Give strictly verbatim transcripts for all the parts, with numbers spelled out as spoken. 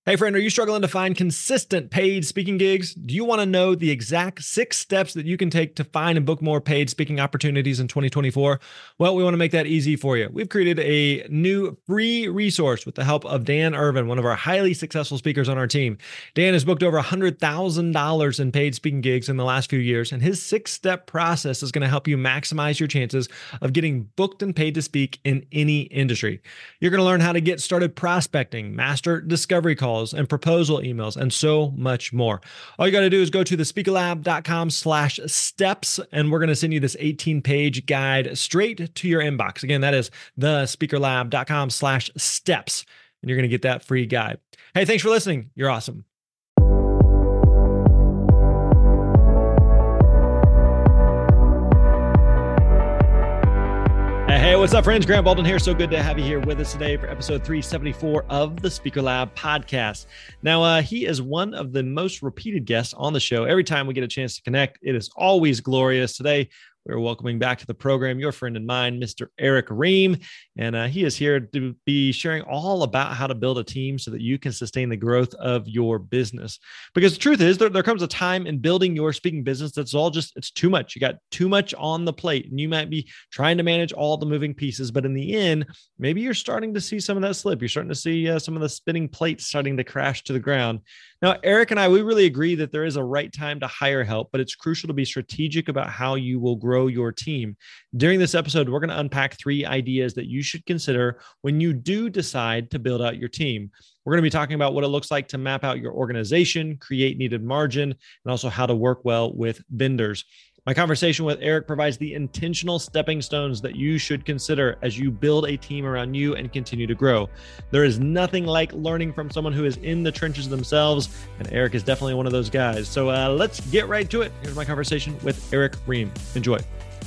Hey friend, are you struggling to find consistent paid speaking gigs? Do you want to know the exact six steps that you can take to find and book more paid speaking opportunities in twenty twenty-four? Well, we want to make that easy for you. We've created a new free resource with the help of Dan Irvin, one of our highly successful speakers on our team. Dan has booked over one hundred thousand dollars in paid speaking gigs in the last few years, and his six-step process is going to help you maximize your chances of getting booked and paid to speak in any industry. You're going to learn how to get started prospecting, master discovery calls, and proposal emails, and so much more. All you got to do is go to the speaker lab dot com slash steps, and we're going to send you this eighteen page guide straight to your inbox. Again, that is the speaker lab dot com slash steps, and you're going to get that free guide. Hey, thanks for listening. You're awesome. Hey, what's up, friends? Grant Baldwin here. So good to have you here with us today for episode three seventy-four of the Speaker Lab podcast. Now, uh, he is one of the most repeated guests on the show. Every time we get a chance to connect, it is always glorious. Today, we're welcoming back to the program your friend and mine, Mister Eric Rehm, and uh, he is here to be sharing all about how to build a team so that you can sustain the growth of your business. Because the truth is, there, there comes a time in building your speaking business that's all just, it's too much. You got too much on the plate, and you might be trying to manage all the moving pieces, but in the end, maybe you're starting to see some of that slip. You're starting to see uh, some of the spinning plates starting to crash to the ground. Now, Eric and I, we really agree that there is a right time to hire help, but it's crucial to be strategic about how you will grow your team. During this episode, we're going to unpack three ideas that you should consider when you do decide to build out your team. We're going to be talking about what it looks like to map out your organization, create needed margin, and also how to work well with vendors. My conversation with Eric provides the intentional stepping stones that you should consider as you build a team around you and continue to grow. There is nothing like learning from someone who is in the trenches themselves, and Eric is definitely one of those guys. So uh, let's get right to it. Here's my conversation with Eric Rehm. Enjoy.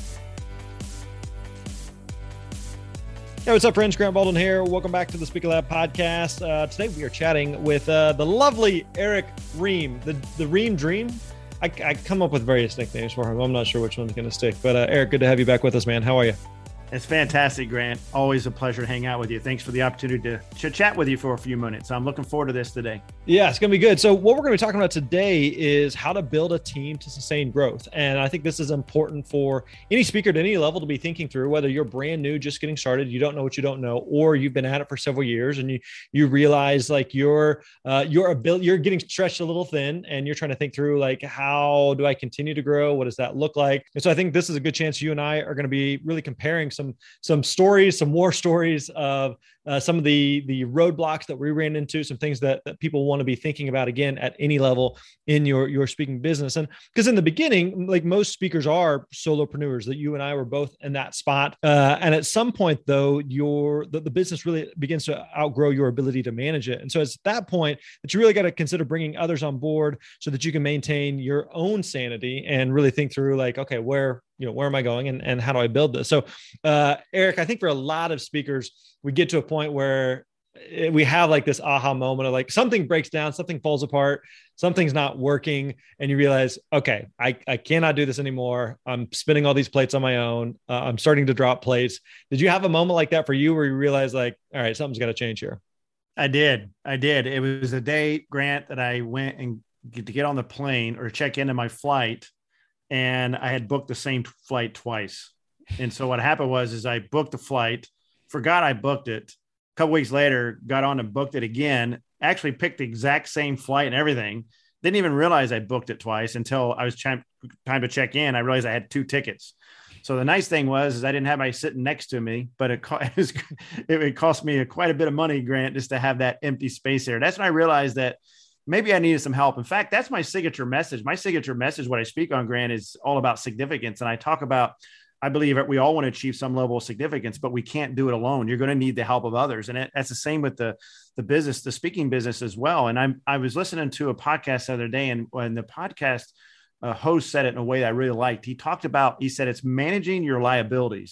Hey, what's up, friends? Grant Baldwin here. Welcome back to the Speaker Lab podcast. Uh, today we are chatting with uh, the lovely Eric Rehm, the, the Rehm Dream. I, I come up with various nicknames for him. I'm not sure which one's going to stick. But uh, Eric, good to have you back with us, man. How are you? It's fantastic, Grant. Always a pleasure to hang out with you. Thanks for the opportunity to ch- chat with you for a few minutes. I'm looking forward to this today. Yeah, it's going to be good. So what we're going to be talking about today is how to build a team to sustain growth. And I think this is important for any speaker at any level to be thinking through, whether you're brand new, just getting started, you don't know what you don't know, or you've been at it for several years and you you realize like your uh, your ability, you're getting stretched a little thin, and you're trying to think through like, how do I continue to grow? What does that look like? And so I think this is a good chance you and I are going to be really comparing some some stories, some war stories of uh, some of the the roadblocks that we ran into, some things that, that people want to be thinking about, again, at any level in your, your speaking business. And because in the beginning, like most speakers are solopreneurs, that you and I were both in that spot. Uh, and at some point, though, your the, the business really begins to outgrow your ability to manage it. And so it's at that point that you really got to consider bringing others on board so that you can maintain your own sanity and really think through like, okay, where, you know, where am I going and, and how do I build this? So, uh, Eric, I think for a lot of speakers, we get to a point where we have like this aha moment of like something breaks down, something falls apart, something's not working. And you realize, okay, I, I cannot do this anymore. I'm spinning all these plates on my own. Uh, I'm starting to drop plates. Did you have a moment like that for you where you realize like, all right, something's got to change here? I did. I did. It was a day, Grant, that I went and get to get on the plane or check into my flight. And I had booked the same flight twice. And so what happened was, is I booked the flight, forgot I booked it. A couple weeks later, got on and booked it again, actually picked the exact same flight and everything. Didn't even realize I booked it twice until I was trying time to check in. I realized I had two tickets. So the nice thing was, is I didn't have my sitting next to me, but it, co- it, was, it, it cost me a, quite a bit of money, Grant, just to have that empty space there. That's when I realized that maybe I needed some help. In fact, that's my signature message. My signature message, what I speak on, Grant, is all about significance. And I talk about, I believe that we all want to achieve some level of significance, but we can't do it alone. You're going to need the help of others. And it, that's the same with the, the business, the speaking business as well. And I'm, I was listening to a podcast the other day, and when the podcast uh, host said it in a way that I really liked, he talked about, he said, it's managing your liabilities.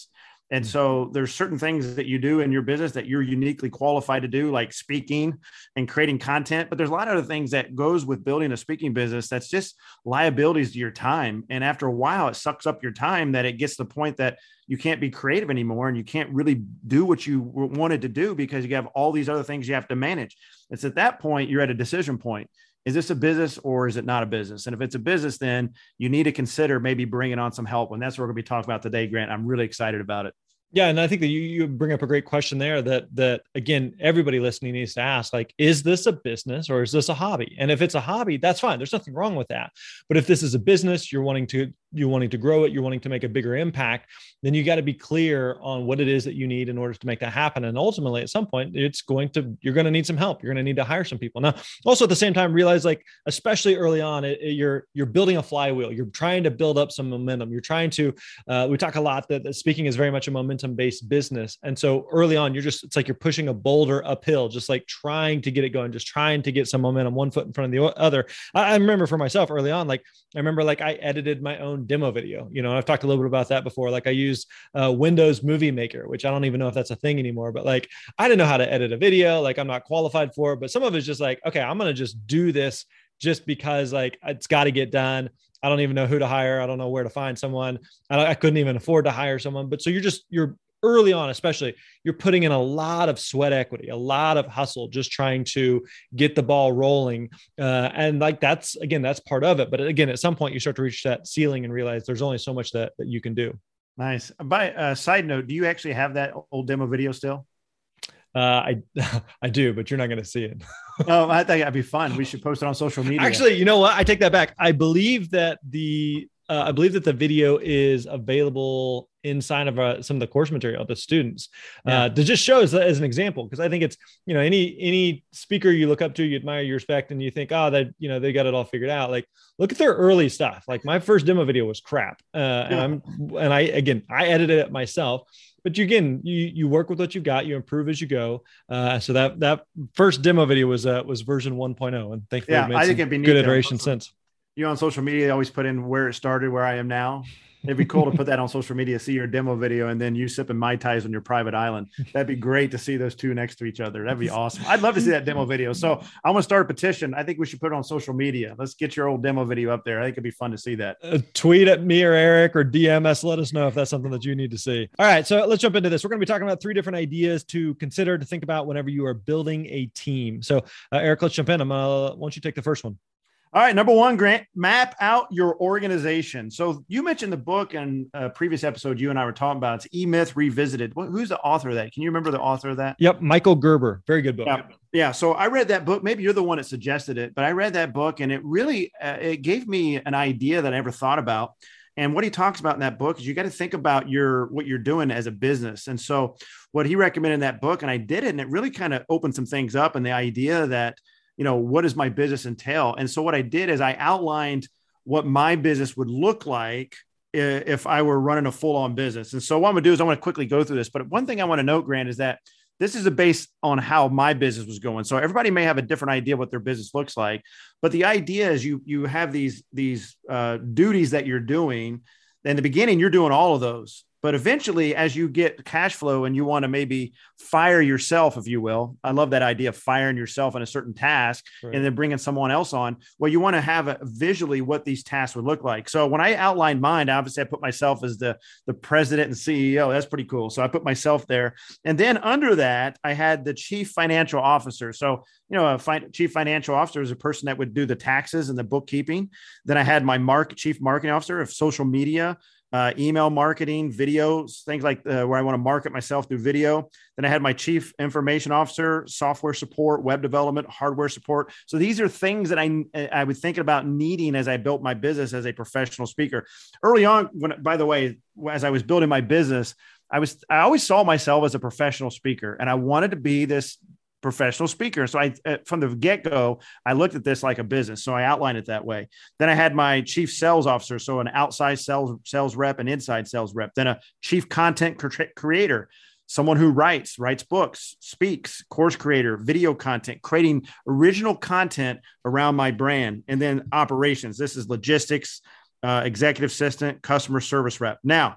And so there's certain things that you do in your business that you're uniquely qualified to do, like speaking and creating content. But there's a lot of other things that goes with building a speaking business that's just liabilities to your time. And after a while, it sucks up your time that it gets to the point that you can't be creative anymore and you can't really do what you wanted to do because you have all these other things you have to manage. It's at that point, you're at a decision point. Is this a business or is it not a business? And if it's a business, then you need to consider maybe bringing on some help. And that's what we're going to be talking about today, Grant. I'm really excited about it. Yeah. And I think that you, you bring up a great question there that, that again, everybody listening needs to ask, like, is this a business or is this a hobby? And if it's a hobby, that's fine. There's nothing wrong with that. But if this is a business, you're wanting to, you're wanting to grow it, you're wanting to make a bigger impact, then you got to be clear on what it is that you need in order to make that happen. And ultimately at some point it's going to, you're going to need some help. You're going to need to hire some people. Now, also at the same time, realize like, especially early on, it, it, you're, you're building a flywheel. You're trying to build up some momentum. You're trying to, uh, we talk a lot that, that speaking is very much a momentum based business. And so early on, you're just, it's like you're pushing a boulder uphill, just like trying to get it going, just trying to get some momentum, one foot in front of the other. I, I remember for myself early on, like, I remember like I edited my own demo video, you know, and I've talked a little bit about that before. Like I used uh, Windows Movie Maker, which I don't even know if that's a thing anymore, but like, I didn't know how to edit a video. Like I'm not qualified for it, but some of it's just like, okay, I'm going to just do this just because like it's got to get done. I don't even know who to hire. I don't know where to find someone. I, I couldn't even afford to hire someone, but so you're just, you're early on, especially you're putting in a lot of sweat equity, a lot of hustle, just trying to get the ball rolling. Uh, and like, that's, again, that's part of it. But again, at some point you start to reach that ceiling and realize there's only so much that, that you can do. Nice. By a uh, side note, do you actually have that old demo video still? Uh, I, I do, but you're not going to see it. Oh, I think that'd be fun. We should post it on social media. Actually, you know what? I take that back. I believe that the, uh, I believe that the video is available inside of uh, some of the course material to students yeah. uh, to just show as, as an example. Cause I think it's, you know, any, any speaker you look up to, you admire, you respect, and you think, oh, that, you know, they got it all figured out. Like, look at their early stuff. Like my first demo video was crap. Uh, yeah. and I'm, and I, again, I edited it myself, but you, again, you, you work with what you've got, you improve as you go. Uh, so that, that first demo video was, uh, was version one point oh. And thankfully yeah, made I think it'd be good iteration since. You on social media, always put in where it started, where I am now. It'd be cool to put that on social media, see your demo video, and then you sipping Mai Tais on your private island. That'd be great to see those two next to each other. That'd be awesome. I'd love to see that demo video. So I'm going to start a petition. I think we should put it on social media. Let's get your old demo video up there. I think it'd be fun to see that. Uh, tweet at me or Eric or D M us. Let us know if that's something that you need to see. All right. So let's jump into this. We're going to be talking about three different ideas to consider, to think about whenever you are building a team. So uh, Eric, let's jump in. I'm, uh, why don't you take the first one? All right. Number one, Grant, map out your organization. So you mentioned the book and a previous episode you and I were talking about. It's E-Myth Revisited. Who's the author of that? Can you remember the author of that? Yep. Michael Gerber. Very good book. Yeah. yeah. So I read that book. Maybe you're the one that suggested it, but I read that book and it really, uh, it gave me an idea that I never thought about. And what he talks about in that book is you got to think about your, what you're doing as a business. And so what he recommended in that book, and I did it, and it really kind of opened some things up. And the idea that, you know, what does my business entail? And so what I did is I outlined what my business would look like if I were running a full-on business. And so what I'm gonna do is I'm gonna quickly go through this. But one thing I want to note, Grant, is that this is a base on how my business was going. So everybody may have a different idea what their business looks like, but the idea is you you have these these uh, duties that you're doing. In the beginning, you're doing all of those. But eventually, as you get cash flow and you want to maybe fire yourself, if you will, I love that idea of firing yourself in a certain task right. and then bringing someone else on. Well, you want to have a, visually what these tasks would look like. So when I outlined mine, obviously I put myself as the, the president and C E O. That's pretty cool. So I put myself there. And then under that, I had the chief financial officer. So, you know, a fi- chief financial officer is a person that would do the taxes and the bookkeeping. Then I had my mark, chief marketing officer of social media, Uh, email marketing, videos, things like uh, where I want to market myself through video. Then I had my chief information officer, software support, web development, hardware support. So these are things that I I was thinking about needing as I built my business as a professional speaker. Early on, when, by the way, as I was building my business, I was I always saw myself as a professional speaker, and I wanted to be this professional speaker. So I, from the get-go, I looked at this like a business. So I outlined it that way. Then I had my chief sales officer. So an outside sales, sales rep and inside sales rep, then a chief content cre- creator, someone who writes, writes books, speaks, course creator, video content, creating original content around my brand. And then operations. This is logistics, uh, executive assistant, customer service rep. Now,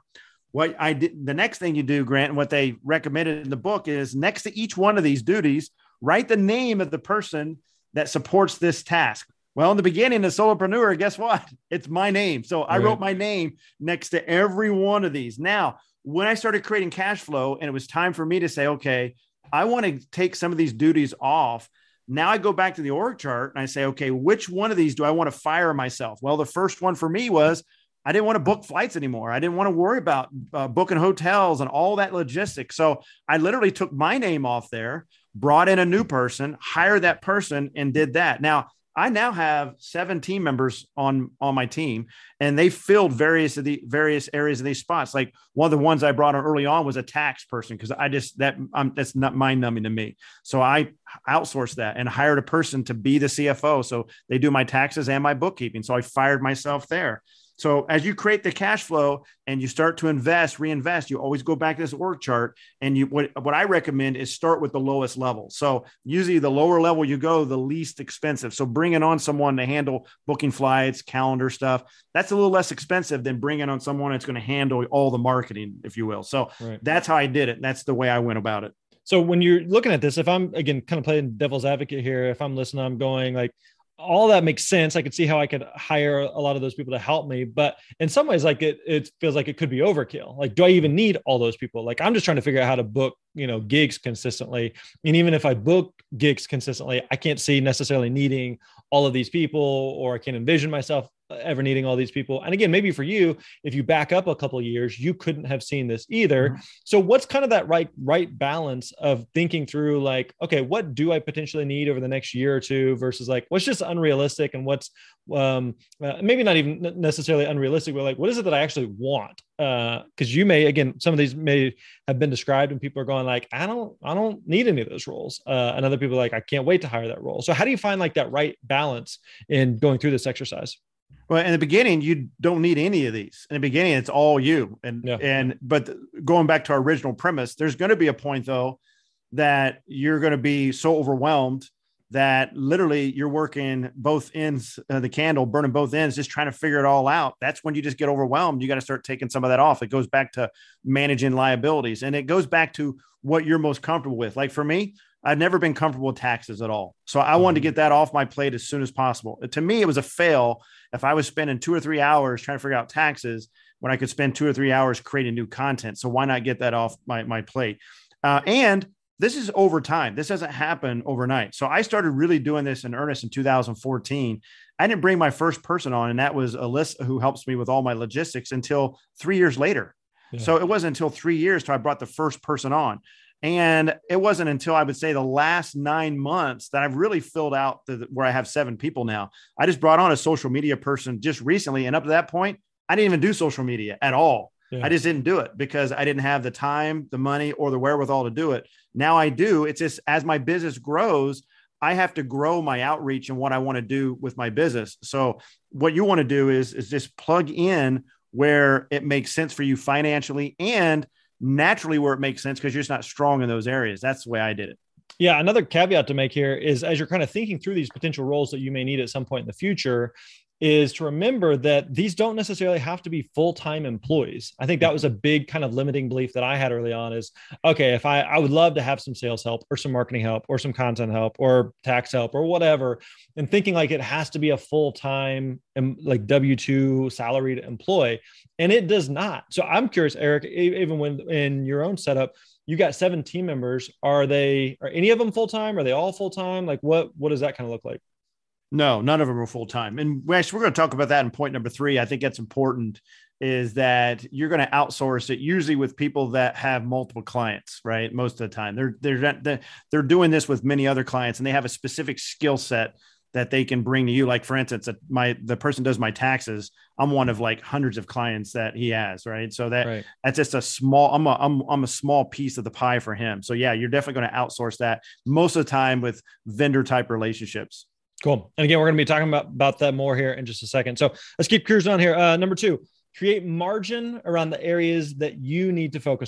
What I did, the next thing you do, Grant, and what they recommended in the book is next to each one of these duties, write the name of the person that supports this task. Well, in the beginning of Solopreneur, guess what? It's my name. So I Right. wrote my name next to every one of these. Now, when I started creating cash flow and it was time for me to say, okay, I want to take some of these duties off. Now I go back to the org chart and I say, okay, which one of these do I want to fire myself? Well, the first one for me was I didn't want to book flights anymore. I didn't want to worry about uh, booking hotels and all that logistics. So I literally took my name off there, brought in a new person, hired that person, and did that. Now, I now have seven team members on, on my team, and they filled various of the various areas of these spots. Like one of the ones I brought on early on was a tax person, because I just that I'm, that's not mind numbing to me. So I outsourced that and hired a person to be the C F O. So they do my taxes and my bookkeeping. So I fired myself there. So as you create the cash flow and you start to invest, reinvest, you always go back to this org chart. And you, what, what I recommend is start with the lowest level. So usually the lower level you go, the least expensive. So bringing on someone to handle booking flights, calendar stuff, that's a little less expensive than bringing on someone that's going to handle all the marketing, if you will. So right. That's how I did it. That's the way I went about it. So when you're looking at this, if I'm, again, kind of playing devil's advocate here, if I'm listening, I'm going like, all that makes sense. I could see how I could hire a lot of those people to help me, but in some ways, like it, it feels like it could be overkill. Like, do I even need all those people? Like, I'm just trying to figure out how to book, you know, gigs consistently. And even if I book gigs consistently, I can't see necessarily needing all of these people, or I can't envision myself ever needing all these people. And again, maybe for you, if you back up a couple of years, you couldn't have seen this either. Mm-hmm. So what's kind of that right, right balance of thinking through like, okay, what do I potentially need over the next year or two versus like, what's just unrealistic and what's um, uh, maybe not even necessarily unrealistic, but like, what is it that I actually want? Uh, cause you may, again, some of these may have been described and people are going like, I don't, I don't need any of those roles. Uh, and other people are like, I can't wait to hire that role. So how do you find like that right balance in going through this exercise? Well, in the beginning, you don't need any of these. In the beginning, it's all you. And, yeah. and, but going back to our original premise, there's going to be a point though, that you're going to be so overwhelmed that literally you're working both ends of the candle, burning both ends, just trying to figure it all out. That's when you just get overwhelmed. You got to start taking some of that off. It goes back to managing liabilities, and it goes back to what you're most comfortable with. Like for me, I've never been comfortable with taxes at all. So I wanted to get that off my plate as soon as possible. To me, it was a fail if I was spending two or three hours trying to figure out taxes when I could spend two or three hours creating new content. So why not get that off my, my plate? Uh, and this is over time. This doesn't happen overnight. So I started really doing this in earnest in two thousand fourteen. I didn't bring my first person on, and that was Alyssa, who helps me with all my logistics, until three years later. Yeah. So it wasn't until three years till I brought the first person on. And it wasn't until I would say the last nine months that I've really filled out the, where I have seven people now. I just brought on a social media person just recently. And up to that point, I didn't even do social media at all. Yeah. I just didn't do it because I didn't have the time, the money, or the wherewithal to do it. Now I do. It's just as my business grows, I have to grow my outreach and what I want to do with my business. So what you want to do is, is just plug in where it makes sense for you financially and naturally where it makes sense, because you're just not strong in those areas. That's the way I did it. Yeah. Another caveat to make here is, as you're kind of thinking through these potential roles that you may need at some point in the future, is to remember that these don't necessarily have to be full-time employees. I think that was a big kind of limiting belief that I had early on is, okay, if I, I would love to have some sales help or some marketing help or some content help or tax help or whatever, and thinking like it has to be a full-time like W two salaried employee. And it does not. So I'm curious, Eric, even when in your own setup, you got seven team members, are they, are any of them full-time? Are they all full-time? Like what, what does that kind of look like? No, none of them are full-time. And we're actually, we're going to talk about that in point number three. I think that's important, is that you're going to outsource it usually with people that have multiple clients, right? Most of the time they're, they're, they're doing this with many other clients, and they have a specific skill set that they can bring to you. Like for instance, my, the person does my taxes. I'm one of like hundreds of clients that he has. Right. So that right. that's just a small, I'm a, I'm, I'm a small piece of the pie for him. So yeah, you're definitely going to outsource that most of the time with vendor type relationships. Cool. And again, we're going to be talking about, about that more here in just a second. So let's keep cruising on here. Uh, number two, create margin around the areas that you need to focus on.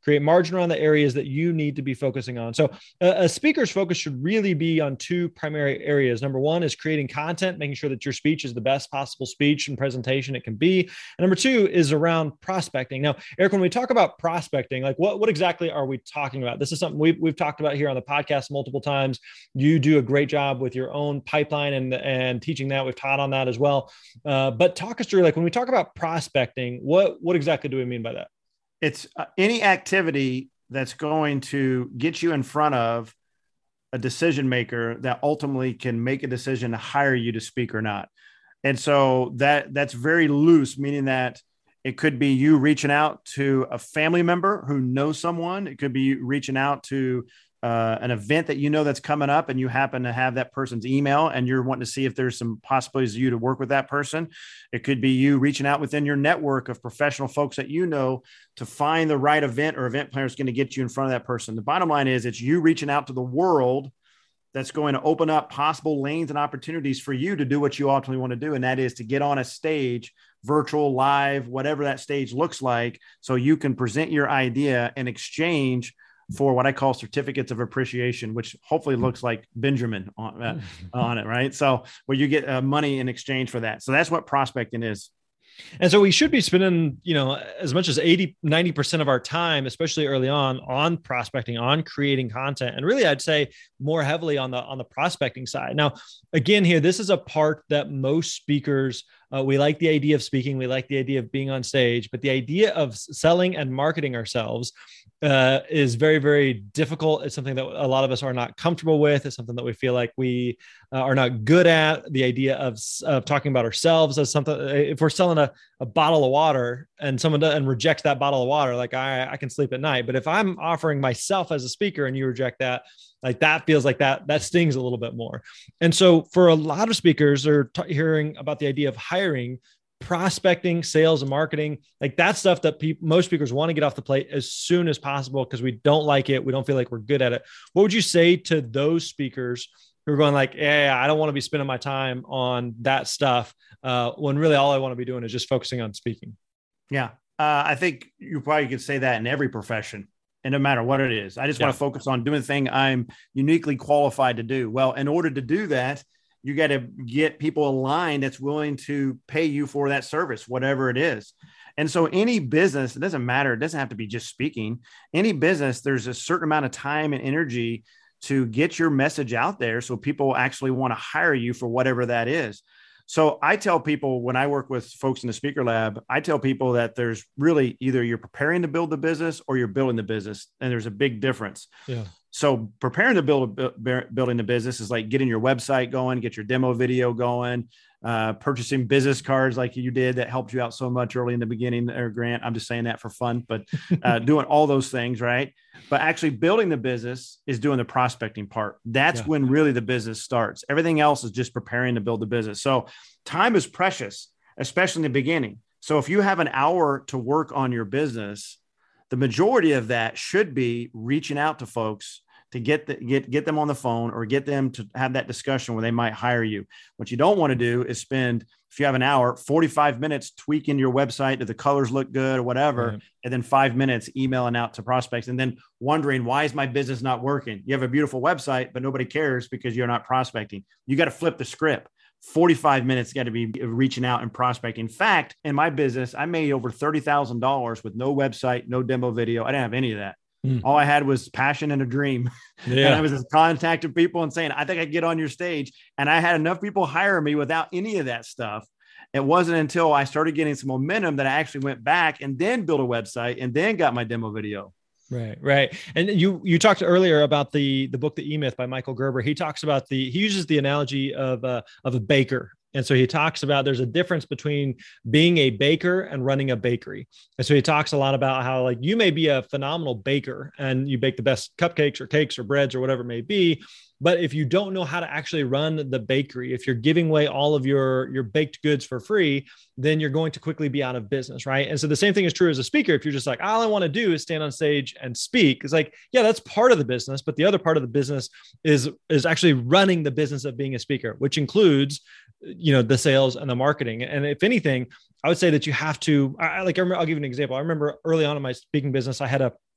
create margin around the areas that you need to be focusing on. So a, a speaker's focus should really be on two primary areas. Number one is creating content, making sure that your speech is the best possible speech and presentation it can be. And number two is around prospecting. Now, Eric, when we talk about prospecting, like what, what exactly are we talking about? This is something we've, we've talked about here on the podcast multiple times. You do a great job with your own pipeline and, and teaching that. We've taught on that as well. Uh, but talk us through, like when we talk about prospecting, what, what exactly do we mean by that? It's uh, any activity that's going to get you in front of a decision maker that ultimately can make a decision to hire you to speak or not. And so that that's very loose, meaning that it could be you reaching out to a family member who knows someone. It could be you reaching out to uh, an event that you know that's coming up and you happen to have that person's email and you're wanting to see if there's some possibilities of you to work with that person. It could be you reaching out within your network of professional folks that you know to find the right event or event planner is going to get you in front of that person. The bottom line is it's you reaching out to the world that's going to open up possible lanes and opportunities for you to do what you ultimately want to do. And that is to get on a stage, virtual, live, whatever that stage looks like, so you can present your idea in exchange for what I call certificates of appreciation, which hopefully looks like Benjamin on, uh, on it, right? So where you get uh, money in exchange for that. So that's what prospecting is. And so we should be spending, you know, as much as eighty, ninety percent of our time, especially early on, on prospecting, on creating content. And really, I'd say more heavily on the, on the prospecting side. Now, again, here, this is a part that most speakers, uh, we like the idea of speaking. We like the idea of being on stage, but the idea of selling and marketing ourselves uh, is very, very difficult. It's something that a lot of us are not comfortable with. It's something that we feel like we uh, are not good at. The idea of, of talking about ourselves as something, if we're selling a, a bottle of water and someone does, and rejects that bottle of water, like I, I can sleep at night. But if I'm offering myself as a speaker and you reject that, like that feels like that, that stings a little bit more. And so for a lot of speakers, they're t- hearing about the idea of hiring, prospecting, sales, and marketing. Like that's stuff that pe- most speakers want to get off the plate as soon as possible because we don't like it. We don't feel like we're good at it. What would you say to those speakers who are going like, yeah, I don't want to be spending my time on that stuff uh, when really all I want to be doing is just focusing on speaking? Yeah. Uh, I think you probably could say that in every profession. And no matter what it is, I just yeah. want to focus on doing the thing I'm uniquely qualified to do. Well, in order to do that, you got to get people aligned that's willing to pay you for that service, whatever it is. And so any business, it doesn't matter. It doesn't have to be just speaking. Any business, there's a certain amount of time and energy to get your message out there so people actually want to hire you for whatever that is. So I tell people when I work with folks in the Speaker Lab, I tell people that there's really either you're preparing to build the business or you're building the business. And there's a big difference. Yeah. So preparing to build a, building the business is like getting your website going, get your demo video going, uh, purchasing business cards like you did that helped you out so much early in the beginning, or Grant. I'm just saying that for fun, but uh, doing all those things, right? But actually building the business is doing the prospecting part. That's yeah. when really the business starts. Everything else is just preparing to build the business. So time is precious, especially in the beginning. So if you have an hour to work on your business, the majority of that should be reaching out to folks to get the, get get them on the phone or get them to have that discussion where they might hire you. What you don't want to do is spend, if you have an hour, forty-five minutes tweaking your website, do the colors look good or whatever, right. and then five minutes emailing out to prospects and then wondering, why is my business not working? You have a beautiful website, but nobody cares because you're not prospecting. You got to flip the script. forty-five minutes got to be reaching out and prospecting. In fact, in my business, I made over thirty thousand dollars with no website, no demo video. I didn't have any of that. Mm. All I had was passion and a dream. Yeah. And I was just contacting people and saying, I think I can get on your stage. And I had enough people hire me without any of that stuff. It wasn't until I started getting some momentum that I actually went back and then built a website and then got my demo video. Right, right. And you you talked earlier about the the book, The E-Myth by Michael Gerber. He talks about the, he uses the analogy of a, of a baker. And so he talks about there's a difference between being a baker and running a bakery. And so he talks a lot about how like you may be a phenomenal baker and you bake the best cupcakes or cakes or breads or whatever it may be. But if you don't know how to actually run the bakery, if you're giving away all of your, your baked goods for free, then you're going to quickly be out of business, right? And so the same thing is true as a speaker. If you're just like, all I want to do is stand on stage and speak, it's like, yeah, that's part of the business. But the other part of the business is, is actually running the business of being a speaker, which includes, you know, the sales and the marketing. And if anything, I would say that you have to, I, like, I remember, I'll give you an example. I remember early on in my speaking business, I had a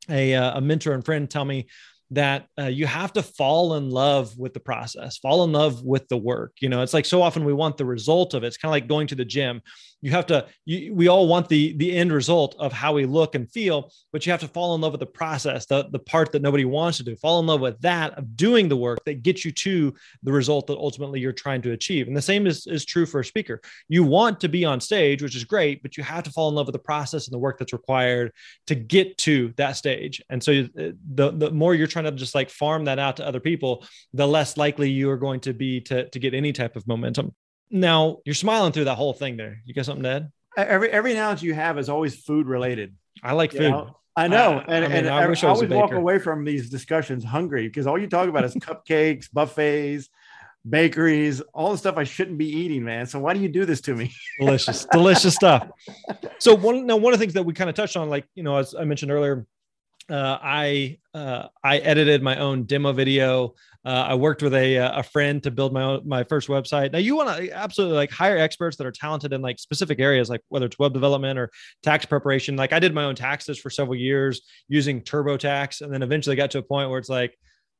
a, uh, a mentor and friend tell me that uh, you have to fall in love with the process, fall in love with the work. You know, it's like so often we want the result of it. It's kind of like going to the gym. You have to, you, we all want the, the end result of how we look and feel, but you have to fall in love with the process, the, the part that nobody wants to do, fall in love with that of doing the work that gets you to the result that ultimately you're trying to achieve. And the same is, is true for a speaker. You want to be on stage, which is great, but you have to fall in love with the process and the work that's required to get to that stage. And so the, the more you're trying to just like farm that out to other people, the less likely you are going to be to, to get any type of momentum. Now you're smiling through that whole thing there. You got something to add? Every, every analogy you have is always food related. I like food. You know? I know. Uh, and I, mean, and I, I, wish I, I was always walk away from these discussions hungry because all you talk about is cupcakes, buffets, bakeries, all the stuff I shouldn't be eating, man. So why do you do this to me? Delicious, delicious stuff. So one, now one of the things that we kind of touched on, like, you know, as I mentioned earlier, Uh, I uh, I edited my own demo video. Uh, I worked with a a friend to build my own, my first website. Now you want to absolutely like hire experts that are talented in like specific areas, like whether it's web development or tax preparation. Like I did my own taxes for several years using TurboTax, and then eventually got to a point where it's like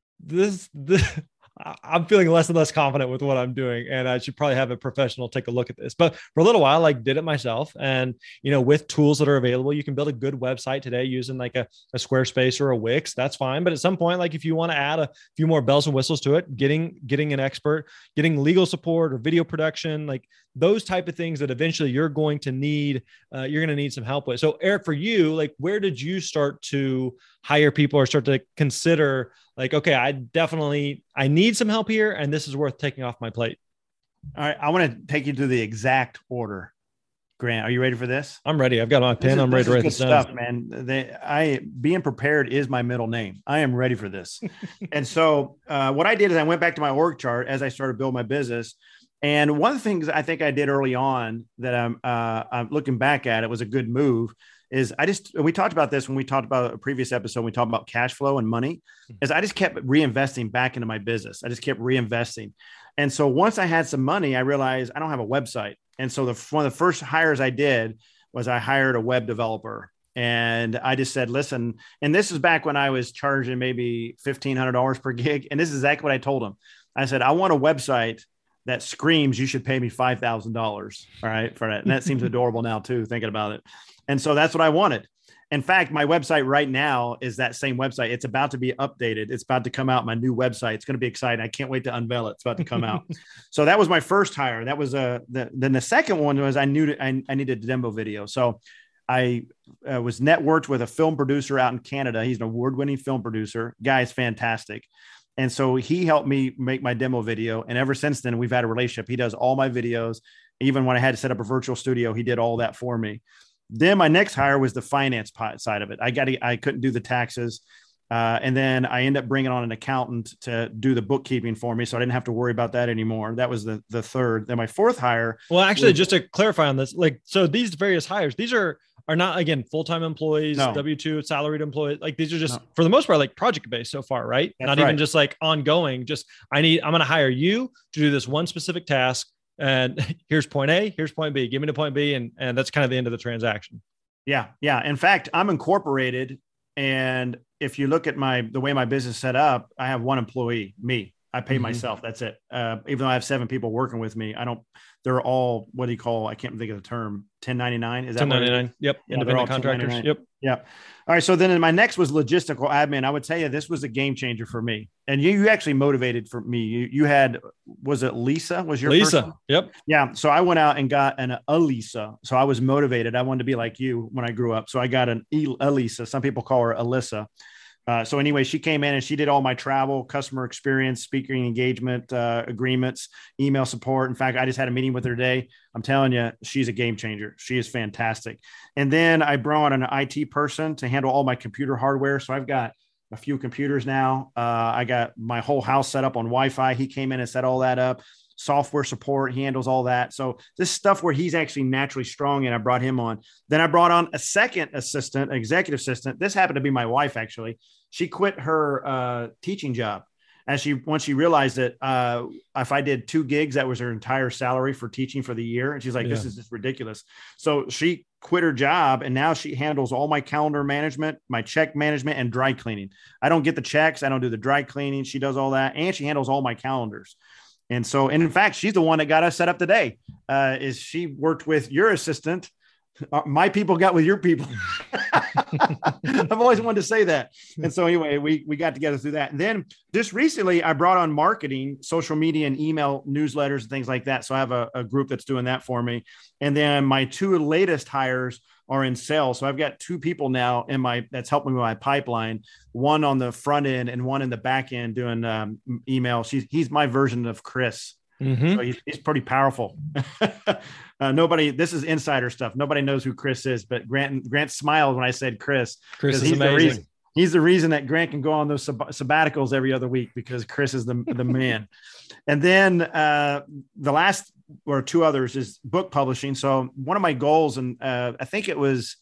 this this. I'm feeling less and less confident with what I'm doing, and I should probably have a professional take a look at this. But for a little while, I like did it myself. And, you know, with tools that are available, you can build a good website today using like a, a Squarespace or a Wix. That's fine. But at some point, like if you want to add a few more bells and whistles to it, getting, getting an expert, getting legal support or video production, like those type of things that eventually you're going to need, uh, you're going to need some help with. So Eric, for you, like, where did you start to hire people or start to consider like, okay, I definitely, I need some help here, and this is worth taking off my plate? All right. I want to take you to the exact order. Grant, are you ready for this? I'm ready. I've got my pen. Is, I'm ready to write this this down. Stuff, man. They, I being prepared is my middle name. I am ready for this. And so uh, what I did is I went back to my org chart as I started building my business. And one of the things I think I did early on that I'm, uh, I'm looking back at, it was a good move, is I just, we talked about this when we talked about a previous episode, we talked about cash flow and money, is I just kept reinvesting back into my business. I just kept reinvesting. And so once I had some money, I realized I don't have a website. And so the, one of the first hires I did was I hired a web developer. And I just said, listen, and this is back when I was charging maybe fifteen hundred dollars per gig. And this is exactly what I told him. I said, I want a website that screams, you should pay me five thousand dollars. All right. For that. And that seems adorable now too, thinking about it. And so that's what I wanted. In fact, my website right now is that same website. It's about to be updated. It's about to come out. My new website. It's going to be exciting. I can't wait to unveil it. It's about to come out. So that was my first hire. That was a, the, then the second one was I knew to, I, I needed a demo video. So I uh, was networked with a film producer out in Canada. He's an award-winning film producer. Guy's fantastic. And so he helped me make my demo video. And ever since then, we've had a relationship. He does all my videos. Even when I had to set up a virtual studio, he did all that for me. Then my next hire was the finance side of it. I got to, I couldn't do the taxes. Uh, and then I ended up bringing on an accountant to do the bookkeeping for me. So I didn't have to worry about that anymore. That was the, the third. Then my fourth hire. Well, actually, was, just to clarify on this, like, so these various hires, these are, are not, again, full-time employees, no. W two salaried employees. Like these are just, no. for the most part, like project-based so far, right? That's not right. even just like ongoing, just, I need, I'm going to hire you to do this one specific task. And here's point A, here's point B, give me to point B. And, and that's kind of the end of the transaction. Yeah. Yeah. In fact, I'm incorporated. And if you look at my, the way my business is set up, I have one employee, me. I pay mm-hmm. myself. That's it. Uh, even though I have seven people working with me, I don't, they're all, what do you call, I can't think of the term, ten ninety-nine. Is that ten ninety-nine? Yep. Yeah, independent contractors. Yep. Yeah. All right. So then my next was logistical admin. I would tell you, this was a game changer for me. And you, you actually motivated for me. You, you had, was it Lisa? Was your Lisa? person? Yep. Yeah. So I went out and got an Alisa. So I was motivated. I wanted to be like you when I grew up. So I got an Alisa. Some people call her Alyssa. Uh, so anyway, she came in and she did all my travel, customer experience, speaking engagement, uh, agreements, email support. In fact, I just had a meeting with her today. I'm telling you, she's a game changer. She is fantastic. And then I brought an I T person to handle all my computer hardware. So I've got a few computers now. Uh, I got my whole house set up on Wi-Fi. He came in and set all that up. Software support, he handles all that. So this stuff where he's actually naturally strong, and I brought him on. Then I brought on a second assistant, executive assistant. This happened to be my wife, actually. She quit her uh, teaching job. as she, once she realized that uh, if I did two gigs, that was her entire salary for teaching for the year. And she's like, this yeah. is just ridiculous. So she quit her job, and now she handles all my calendar management, my check management, and dry cleaning. I don't get the checks. I don't do the dry cleaning. She does all that. And she handles all my calendars. And so, and in fact, she's the one that got us set up today. Uh, is she worked with your assistant. Uh, my people got with your people. I've always wanted to say that. And so anyway, we, we got together through that. And then just recently I brought on marketing, social media, and email newsletters and things like that. So I have a, a group that's doing that for me. And then my two latest hires are in sales. So I've got two people now in my, that's helping me with my pipeline, one on the front end and one in the back end doing um, email. She's, he's my version of Chris. Mm-hmm. So he's, he's pretty powerful. uh, nobody, this is insider stuff. Nobody knows who Chris is, but Grant, Grant smiled when I said Chris. Chris is he's amazing. The reason, he's the reason that Grant can go on those sab- sabbaticals every other week, because Chris is the, the man. And then uh, the last or two others is book publishing. So one of my goals, and uh, I think it was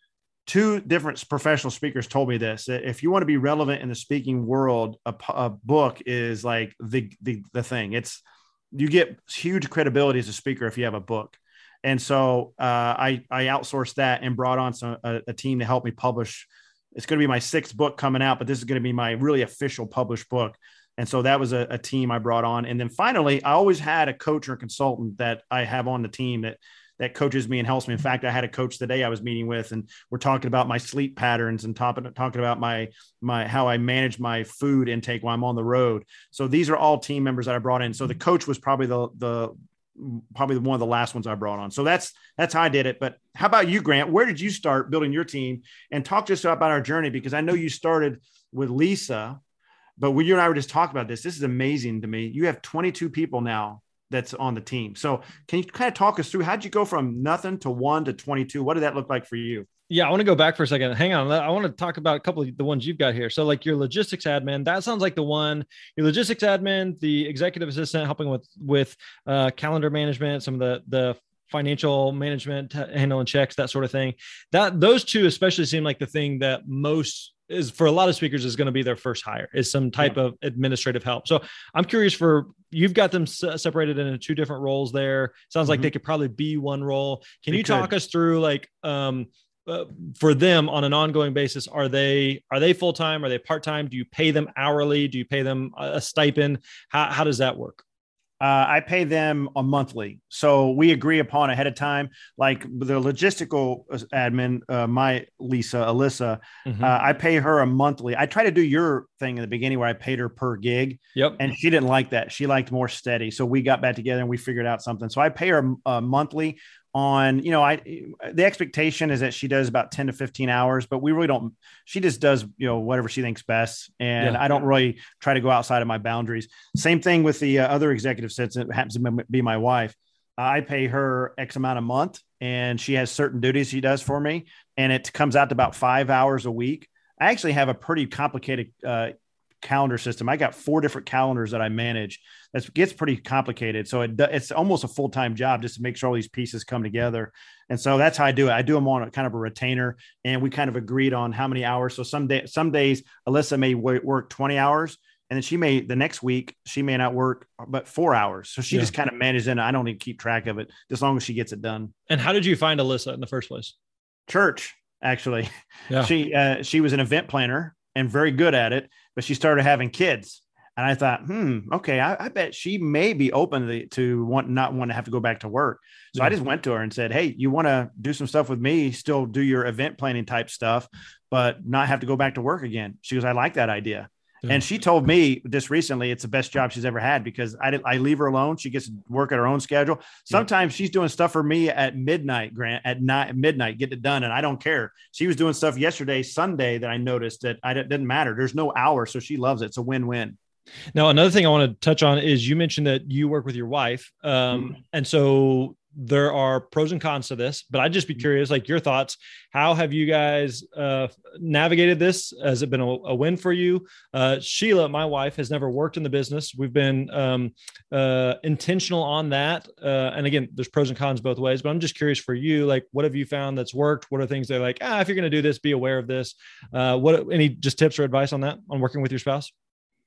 two different professional speakers told me this, that if you want to be relevant in the speaking world, a, a book is like the, the, the thing. It's, you get huge credibility as a speaker if you have a book. And so uh, I, I outsourced that and brought on some, a, a team to help me publish. It's going to be my sixth book coming out, but this is going to be my really official published book. And so that was a, a team I brought on. And then finally, I always had a coach or consultant that I have on the team that that coaches me and helps me. In fact, I had a coach today I was meeting with, and we're talking about my sleep patterns and talking, talking about my, my, how I manage my food intake while I'm on the road. So these are all team members that I brought in. So the coach was probably the, the, probably one of the last ones I brought on. So that's, that's how I did it. But how about you, Grant? Where did you start building your team? And talk to us about our journey, because I know you started with Lisa, but when you and I were just talking about this, this is amazing to me. You have twenty-two people now that's on the team. So can you kind of talk us through, how'd you go from nothing to one to twenty-two? What did that look like for you? Yeah, I want to go back for a second. Hang on. I want to talk about a couple of the ones you've got here. So like your logistics admin, that sounds like the one, your logistics admin, the executive assistant helping with, with uh, calendar management, some of the, the financial management, handling checks, that sort of thing. That those two especially seem like the thing that most is for a lot of speakers is going to be their first hire, is some type yeah. of administrative help. So I'm curious, for you've got them s- separated into two different roles there. Sounds mm-hmm. like they could probably be one role. Can they you could. talk us through like, um, uh, for them on an ongoing basis, are they, are they full-time? Are they part-time? Do you pay them hourly? Do you pay them a stipend? How, how does that work? Uh, I pay them a monthly. So we agree upon ahead of time, like the logistical admin, uh, my Lisa, Alyssa, mm-hmm. uh, I pay her a monthly. I try to do your thing in the beginning where I paid her per gig. Yep. And she didn't like that. She liked more steady. So we got back together and we figured out something. So I pay her uh, monthly on, you know, I, the expectation is that she does about ten to fifteen hours, but we really don't, she just does, you know, whatever she thinks best. And yeah. I don't really try to go outside of my boundaries. Same thing with the uh, other executive assistant, happens to be my wife. I pay her X amount a month, and she has certain duties she does for me. And it comes out to about five hours a week. I actually have a pretty complicated uh, calendar system. I got four different calendars that I manage. That gets pretty complicated. So it, it's almost a full-time job just to make sure all these pieces come together. And so that's how I do it. I do them on a kind of a retainer, and we kind of agreed on how many hours. So some day, some days Alyssa may w- work twenty hours, and then she may, the next week, she may not work but four hours. So she yeah. just kind of manages it. I don't need to keep track of it as long as she gets it done. And how did you find Alyssa in the first place? Church, actually. Yeah. She, uh, she was an event planner and very good at it, but she started having kids. And I thought, hmm, okay, I, I bet she may be open to, to want, not want to have to go back to work. So yeah. I just went to her and said, hey, you want to do some stuff with me, still do your event planning type stuff, but not have to go back to work again. She goes, I like that idea. Yeah. And she told me just recently, it's the best job she's ever had, because I did, I leave her alone. She gets to work at her own schedule. Sometimes yeah. she's doing stuff for me at midnight, Grant, at night, midnight, get it done. And I don't care. She was doing stuff yesterday, Sunday, that I noticed that I didn't matter. There's no hour. So she loves it. It's a win-win. Now, another thing I want to touch on is you mentioned that you work with your wife. Um, mm-hmm. And so there are pros and cons to this, but I'd just be curious, like your thoughts. How have you guys uh, navigated this? Has it been a, a win for you? Uh, Sheila, my wife, has never worked in the business. We've been um, uh, intentional on that. Uh, and again, there's pros and cons both ways, but I'm just curious for you, like, what have you found that's worked? What are things that are like, ah, if you're going to do this, be aware of this. Uh, what, any just tips or advice on that, on working with your spouse?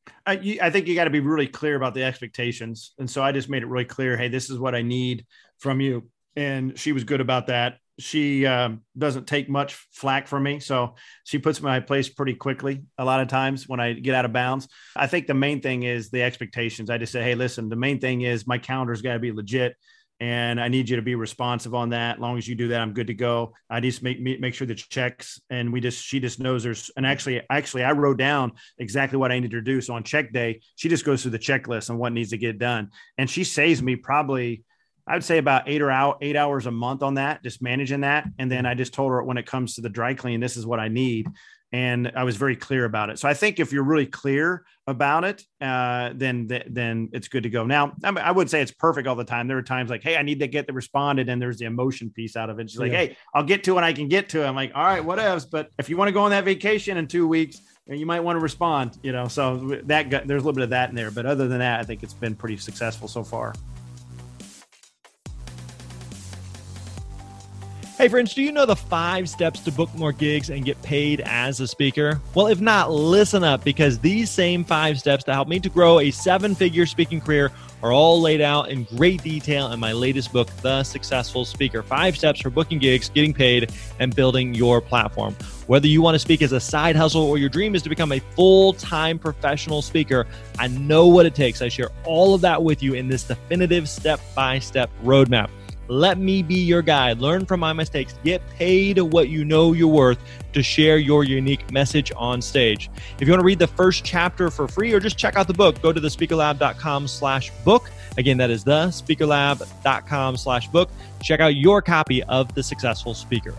I, you, I think you got to be really clear about the expectations. And so I just made it really clear. Hey, this is what I need from you. And she was good about that. She um, doesn't take much flack from me. So she puts me in my place pretty quickly. A lot of times when I get out of bounds, I think the main thing is the expectations. I just say, hey, listen, the main thing is my calendar's got to be legit. And I need you to be responsive on that. As long as you do that, I'm good to go. I just make make sure the checks, and we just she just knows there's. And actually, actually, I wrote down exactly what I needed to do. So on check day, she just goes through the checklist on what needs to get done, and she saves me probably, I would say about eight or out eight hours a month on that, just managing that. And then I just told her when it comes to the dry clean, this is what I need. And I was very clear about it. So I think if you're really clear about it, uh, then, then it's good to go. Now, I, mean, I would say it's perfect all the time. There are times like, hey, I need to get the responded. And there's the emotion piece out of it. She's like, yeah. hey, I'll get to when I can get to it. I'm like, all right, what else? But if you want to go on that vacation in two weeks, you might want to respond, you know, so that got, there's a little bit of that in there. But other than that, I think it's been pretty successful so far. Hey friends, do you know the five steps to book more gigs and get paid as a speaker? Well, if not, listen up, because these same five steps that helped me to grow a seven-figure speaking career are all laid out in great detail in my latest book, The Successful Speaker. Five steps for booking gigs, getting paid, and building your platform. Whether you want to speak as a side hustle or your dream is to become a full-time professional speaker, I know what it takes. I share all of that with you in this definitive step-by-step roadmap. Let me be your guide. Learn from my mistakes. Get paid what you know you're worth to share your unique message on stage. If you want to read the first chapter for free or just check out the book, go to thespeakerlab.com slash book. Again, that is thespeakerlab.com slash book. Check out your copy of The Successful Speaker.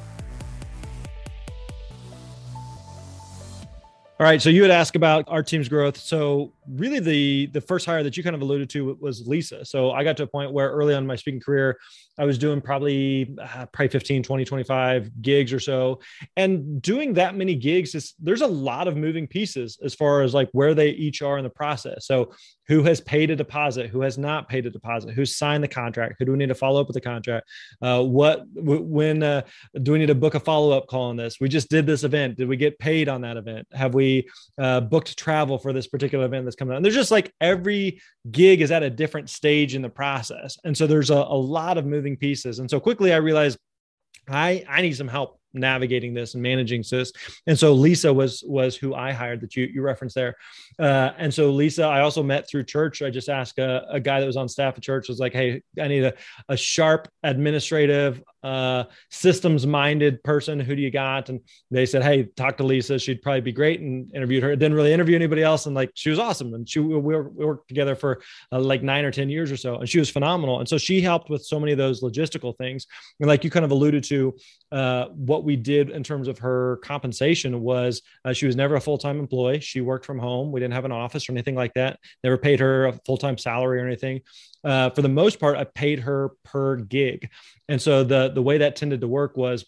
All right. So you had asked about our team's growth. So really the, the first hire that you kind of alluded to was Lisa. So I got to a point where early on in my speaking career, I was doing probably, uh, probably fifteen, twenty, twenty-five gigs or so. And doing that many gigs is, there's a lot of moving pieces as far as like where they each are in the process. So who has paid a deposit, who has not paid a deposit, who's signed the contract, who do we need to follow up with the contract? Uh, what, w- when uh, do we need to book a follow-up call on this? We just did this event. Did we get paid on that event? Have we uh, booked travel for this particular event that's coming out? And there's just like every gig is at a different stage in the process. And so there's a, a lot of moving pieces. And so quickly I realized I, I need some help navigating this and managing this. And so Lisa was, was who I hired that you, you referenced there. Uh, and so Lisa, I also met through church. I just asked a, a guy that was on staff at church, was like, hey, I need a, a sharp administrative, uh, systems minded person. Who do you got? And they said, hey, talk to Lisa. She'd probably be great. And interviewed her. Didn't really interview anybody else. And like, she was awesome. And she, we, were, we worked together for uh, like nine or ten years or so. And she was phenomenal. And so she helped with so many of those logistical things. And like you kind of alluded to, uh, what we did in terms of her compensation was uh, she was never a full-time employee. She worked from home. We didn't have an office or anything like that. Never paid her a full-time salary or anything. Uh, for the most part, I paid her per gig. And so the, the way that tended to work was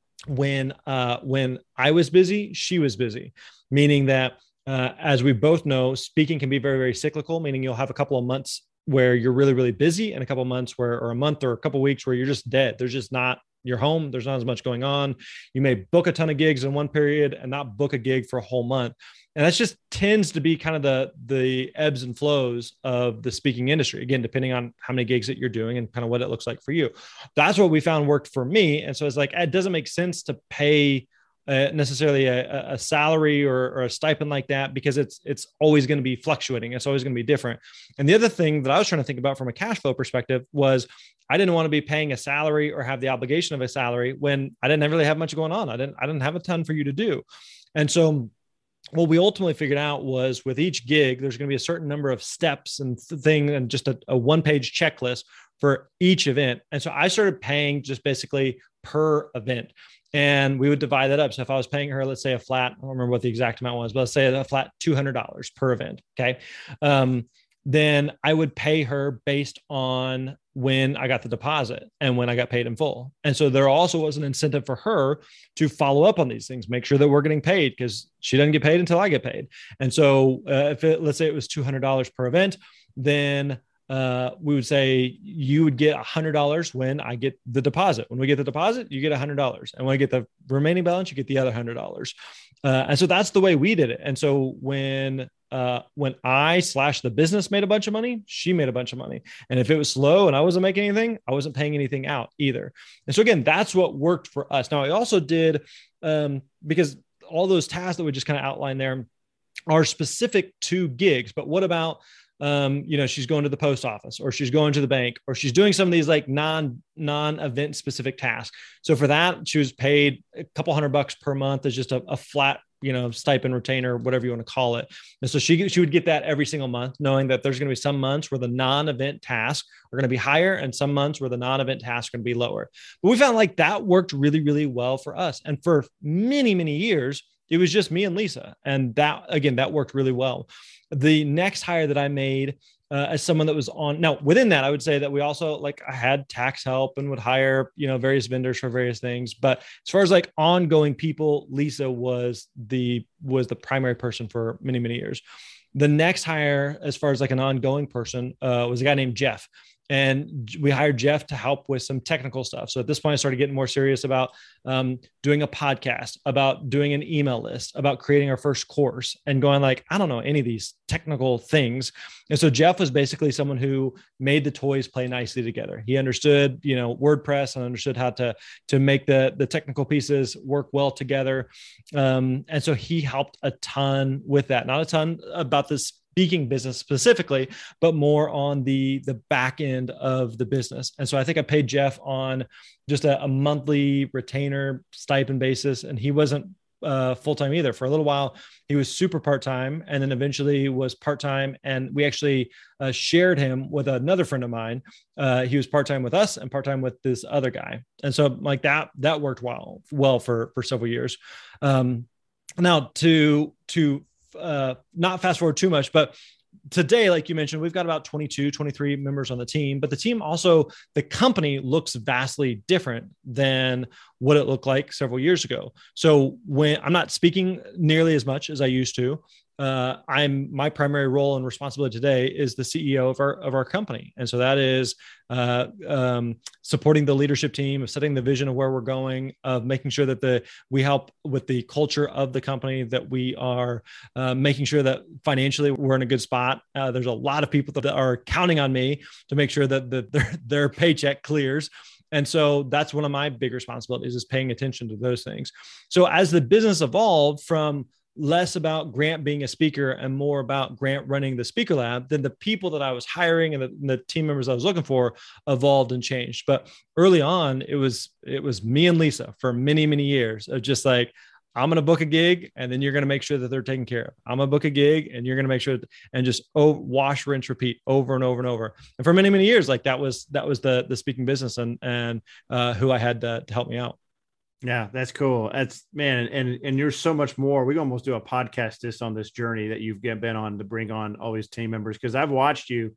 when, uh, when I was busy, she was busy, meaning that uh, as we both know, speaking can be very, very cyclical, meaning you'll have a couple of months where you're really, really busy and a couple of months where, or a month or a couple of weeks where you're just dead. There's just not, you're home. There's not as much going on. You may book a ton of gigs in one period and not book a gig for a whole month. And that just tends to be kind of the, the ebbs and flows of the speaking industry. Again, depending on how many gigs that you're doing and kind of what it looks like for you. That's what we found worked for me. And so it's like, it doesn't make sense to pay Uh, necessarily a, a salary or, or a stipend like that, because it's it's always going to be fluctuating. It's always going to be different. And the other thing that I was trying to think about from a cash flow perspective was I didn't want to be paying a salary or have the obligation of a salary when I didn't really have much going on. I didn't I didn't have a ton for you to do. And so what we ultimately figured out was with each gig, there's going to be a certain number of steps and thing and just a, a one-page checklist for each event. And so I started paying just basically per event. And we would divide that up. So if I was paying her, let's say a flat, I don't remember what the exact amount was, but let's say a flat two hundred dollars per event. Okay. Um, then I would pay her based on when I got the deposit and when I got paid in full. And so there also was an incentive for her to follow up on these things, make sure that we're getting paid, because she doesn't get paid until I get paid. And so uh, if it, let's say it was two hundred dollars per event, then uh, we would say you would get a hundred dollars when I get the deposit. When we get the deposit, you get a hundred dollars. And when I get the remaining balance, you get the other hundred dollars. Uh, and so that's the way we did it. And so when, uh, when I slash the business made a bunch of money, she made a bunch of money. And if it was slow and I wasn't making anything, I wasn't paying anything out either. And so again, that's what worked for us. Now I also did, um, because all those tasks that we just kind of outlined there are specific to gigs, but what about, um, you know, she's going to the post office, or she's going to the bank, or she's doing some of these like non, non event specific tasks. So for that, she was paid a couple hundred bucks per month as just a, a flat, you know, stipend, retainer, whatever you want to call it. And so she, she would get that every single month, knowing that there's going to be some months where the non-event tasks are going to be higher and some months where the non-event tasks are going to be lower. But we found like that worked really, really well for us. And for many, many years, it was just me and Lisa. And that, again, that worked really well. The next hire that I made uh, as someone that was on, now within that, I would say that we also, like, I had tax help and would hire, you know, various vendors for various things. But as far as like ongoing people, Lisa was the, was the primary person for many, many years. The next hire, as far as like an ongoing person, uh, was a guy named Jeff. And we hired Jeff to help with some technical stuff. So at this point, I started getting more serious about um, doing a podcast, about doing an email list, about creating our first course, and going like, I don't know any of these technical things. And so Jeff was basically someone who made the toys play nicely together. He understood, you know, WordPress, and understood how to, to make the, the technical pieces work well together. Um, and so he helped a ton with that, not a ton about this speaking business specifically, but more on the, the back end of the business. And so I think I paid Jeff on just a, a monthly retainer stipend basis. And he wasn't uh, full-time either. For a little while, he was super part-time, and then eventually was part-time. And we actually uh, shared him with another friend of mine. Uh, he was part-time with us and part-time with this other guy. And so like that, that worked well, well for, for several years. Um, now to, to, uh, not fast forward too much, but today, like you mentioned, we've got about twenty-two, twenty-three members on the team, but the team also, the company looks vastly different than what it looked like several years ago. So when I'm not speaking nearly as much as I used to, uh, I'm my primary role and responsibility today is the C E O of our, of our company. And so that is uh, um, supporting the leadership team, of setting the vision of where we're going, of making sure that the, we help with the culture of the company, that we are uh, making sure that financially we're in a good spot. Uh, there's a lot of people that are counting on me to make sure that the, their, their paycheck clears. And so that's one of my big responsibilities, is paying attention to those things. So as the business evolved from less about Grant being a speaker and more about Grant running the speaker lab, then the people that I was hiring and the, and the team members I was looking for evolved and changed. But early on, it was, it was me and Lisa for many, many years of just like, I'm going to book a gig, and then you're going to make sure that they're taken care of. I'm going to book a gig, and you're going to make sure that, and just oh, wash, rinse, repeat over and over and over. And for many, many years, like that was, that was the, the speaking business and, and uh, who I had to, to help me out. Yeah, that's cool. That's man. And, and you're so much more. We can almost do a podcast just on this journey that you've been on to bring on all these team members. Cause I've watched you,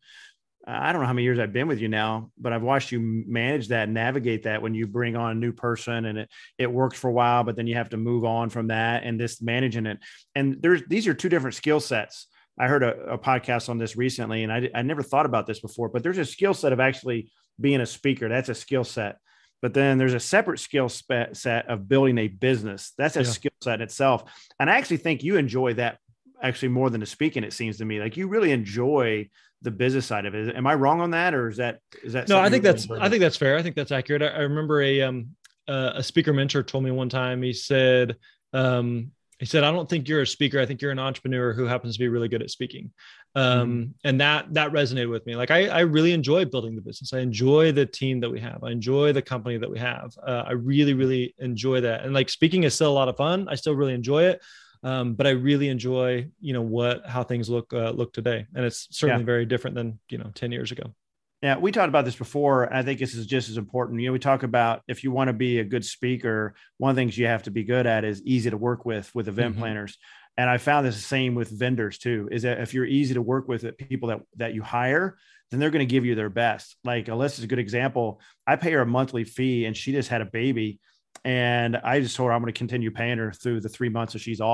I don't know how many years I've been with you now, but I've watched you manage that, navigate that when you bring on a new person and it, it works for a while, but then you have to move on from that and this managing it. And there's, these are two different skill sets. I heard a, a podcast on this recently, and I, I never thought about this before, but there's a skill set of actually being a speaker. That's a skill set. But then there's a separate skill set of building a business. That's a yeah. skill set in itself. And I actually think you enjoy that actually more than the speaking, it seems to me. Like you really enjoy the business side of it. Am I wrong on that? Or is that, is that? No, I think that's, I think that's fair. I think that's accurate. I, I remember a, um, uh, a speaker mentor told me one time, he said, um, he said, I don't think you're a speaker. I think you're an entrepreneur who happens to be really good at speaking. Um, mm-hmm. And that, that resonated with me. Like, I, I really enjoy building the business. I enjoy the team that we have. I enjoy the company that we have. Uh, I really, really enjoy that. And like speaking is still a lot of fun. I still really enjoy it. Um, but I really enjoy, you know, what, how things look, uh, look today. And it's certainly yeah. very different than, you know, ten years ago. Yeah, we talked about this before. I think this is just as important. You know, we talk about if you want to be a good speaker, one of the things you have to be good at is easy to work with, with event mm-hmm. planners. And I found this the same with vendors too, is that if you're easy to work with, people that, that you hire, then they're going to give you their best. Like Alyssa's a good example. I pay her a monthly fee and she just had a baby. And I just told her I'm going to continue paying her through the three months that she's off.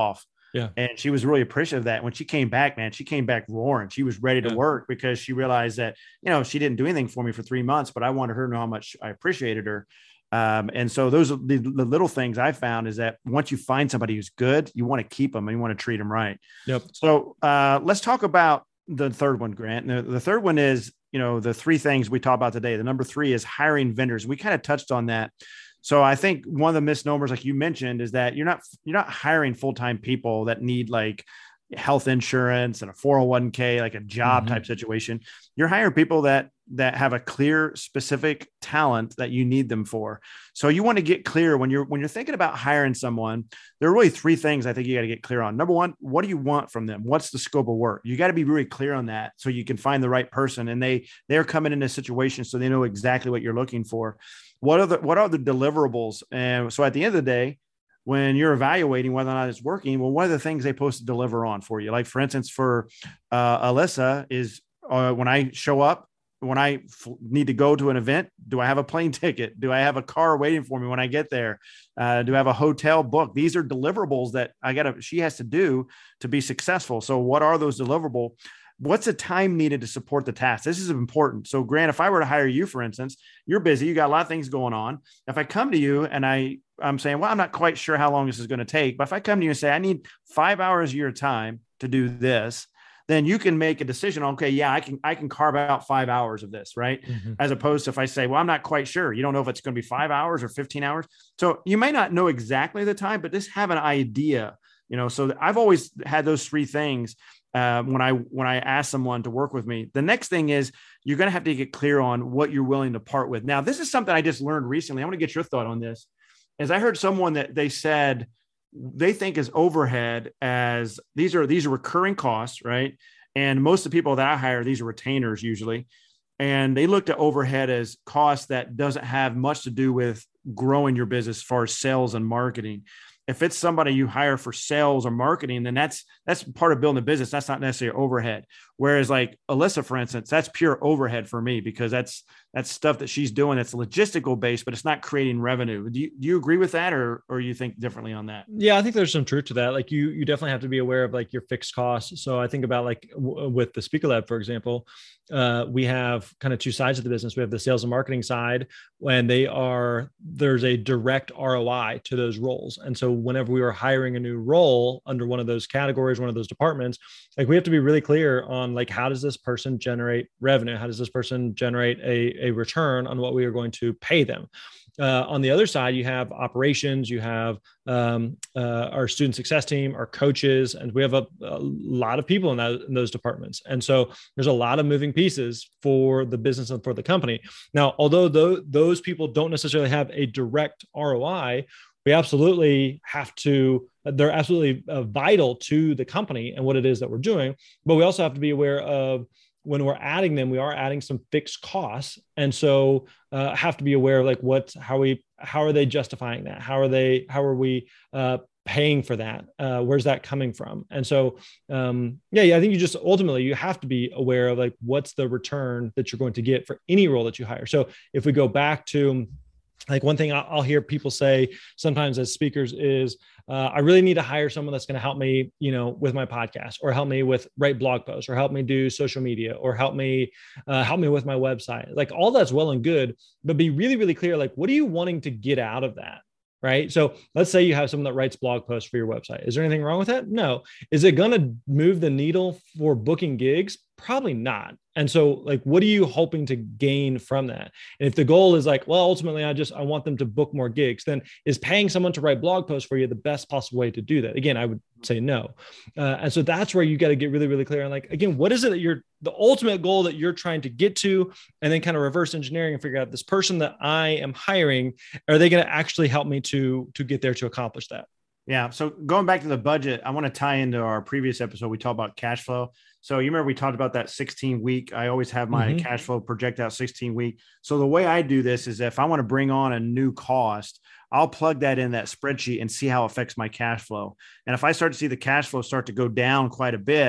Yeah. And she was really appreciative of that. When she came back, man, she came back roaring. She was ready to Yeah. work because she realized that, you know, she didn't do anything for me for three months, but I wanted her to know how much I appreciated her. Um, and so those are the, the little things I found, is that once you find somebody who's good, you want to keep them and you want to treat them right. Yep. So uh, let's talk about the third one, Grant. The, the third one is, you know, the three things we talked about today. The number three is hiring vendors. We kind of touched on that. So I think one of the misnomers, like you mentioned, is that you're not, you're not hiring full-time people that need like health insurance and a four oh one k, like a job Mm-hmm. type situation. You're hiring people that, that have a clear, specific talent that you need them for. So you want to get clear when you're, when you're thinking about hiring someone. There are really three things I think you got to get clear on. Number one, what do you want from them? What's the scope of work? You got to be really clear on that so you can find the right person, and they, they're coming in a situation so they know exactly what you're looking for. What are the, what are the deliverables? And so at the end of the day, when you're evaluating whether or not it's working, well, what are the things they supposed to deliver on for you? Like, for instance, for uh, Alyssa is uh, when I show up, when I f- need to go to an event, do I have a plane ticket? Do I have a car waiting for me when I get there? Uh, do I have a hotel book? These are deliverables that I got to, she has to do to be successful. So what are those deliverables? What's the time needed to support the task? This is important. So Grant, if I were to hire you, for instance, you're busy, you got a lot of things going on. If I come to you and I, I'm saying, well, I'm not quite sure how long this is going to take, but if I come to you and say, I need five hours of your time to do this, then you can make a decision. Okay, yeah, I can, I can carve out five hours of this, right? Mm-hmm. As opposed to if I say, well, I'm not quite sure. You don't know if it's going to be five hours or fifteen hours. So you may not know exactly the time, but just have an idea, you know. So I've always had those three things. Uh, when I when I ask someone to work with me. The next thing is you're going to have to get clear on what you're willing to part with. Now, this is something I just learned recently. I want to get your thought on this. As I heard someone that they said they think is overhead as these are these are recurring costs, right? And most of the people that I hire, these are retainers usually. And they looked at overhead as costs that doesn't have much to do with growing your business as far as sales and marketing. If it's somebody you hire for sales or marketing, then that's that's part of building a business. That's not necessarily overhead. Whereas like Alyssa, for instance, that's pure overhead for me because that's that's stuff that she's doing that's logistical based, but it's not creating revenue. Do you, do you agree with that, or or you think differently on that? Yeah, I think there's some truth to that. Like you, you definitely have to be aware of like your fixed costs. So I think about like w- with the Speaker Lab, for example, uh, we have kind of two sides of the business. We have the sales and marketing side when they are, there's a direct R O I to those roles. And so whenever we are hiring a new role under one of those categories, one of those departments, like we have to be really clear on like, how does this person generate revenue? How does this person generate a, a return on what we are going to pay them? Uh, on the other side, you have operations, you have um, uh, our student success team, our coaches, and we have a, a lot of people in, that, in those departments. And so there's a lot of moving pieces for the business and for the company. Now, although th- those people don't necessarily have a direct R O I, we absolutely have to, they're absolutely uh, vital to the company and what it is that we're doing. But we also have to be aware of when we're adding them, we are adding some fixed costs. And so uh, have to be aware of like what, how we, how are they justifying that? How are they, how are we uh, paying for that? Uh, where's that coming from? And so, um, yeah, yeah, I think you just, ultimately you have to be aware of like, what's the return that you're going to get for any role that you hire. So if we go back to, like one thing I'll hear people say sometimes as speakers is, uh, I really need to hire someone that's going to help me, you know, with my podcast, or help me with write blog posts, or help me do social media, or help me, uh, help me with my website. Like all that's well and good, but be really, really clear. Like, what are you wanting to get out of that? Right. So let's say you have someone that writes blog posts for your website. Is there anything wrong with that? No. Is it going to move the needle for booking gigs? Probably not. And so like, what are you hoping to gain from that? And if the goal is like, well, ultimately I just, I want them to book more gigs, then is paying someone to write blog posts for you the best possible way to do that? Again, I would say no. Uh, and so that's where you got to get really, really clear on like, again, what is it that you're, the ultimate goal that you're trying to get to, and then kind of reverse engineering and figure out this person that I am hiring, are they going to actually help me to, to get there to accomplish that? Yeah. So going back to the budget, I want to tie into our previous episode. We talked about cash flow. So you remember we talked about that sixteen week. I always have my mm-hmm. cash flow project out sixteen week. So the way I do this is if I want to bring on a new cost, I'll plug that in that spreadsheet and see how it affects my cash flow. And if I start to see the cash flow start to go down quite a bit,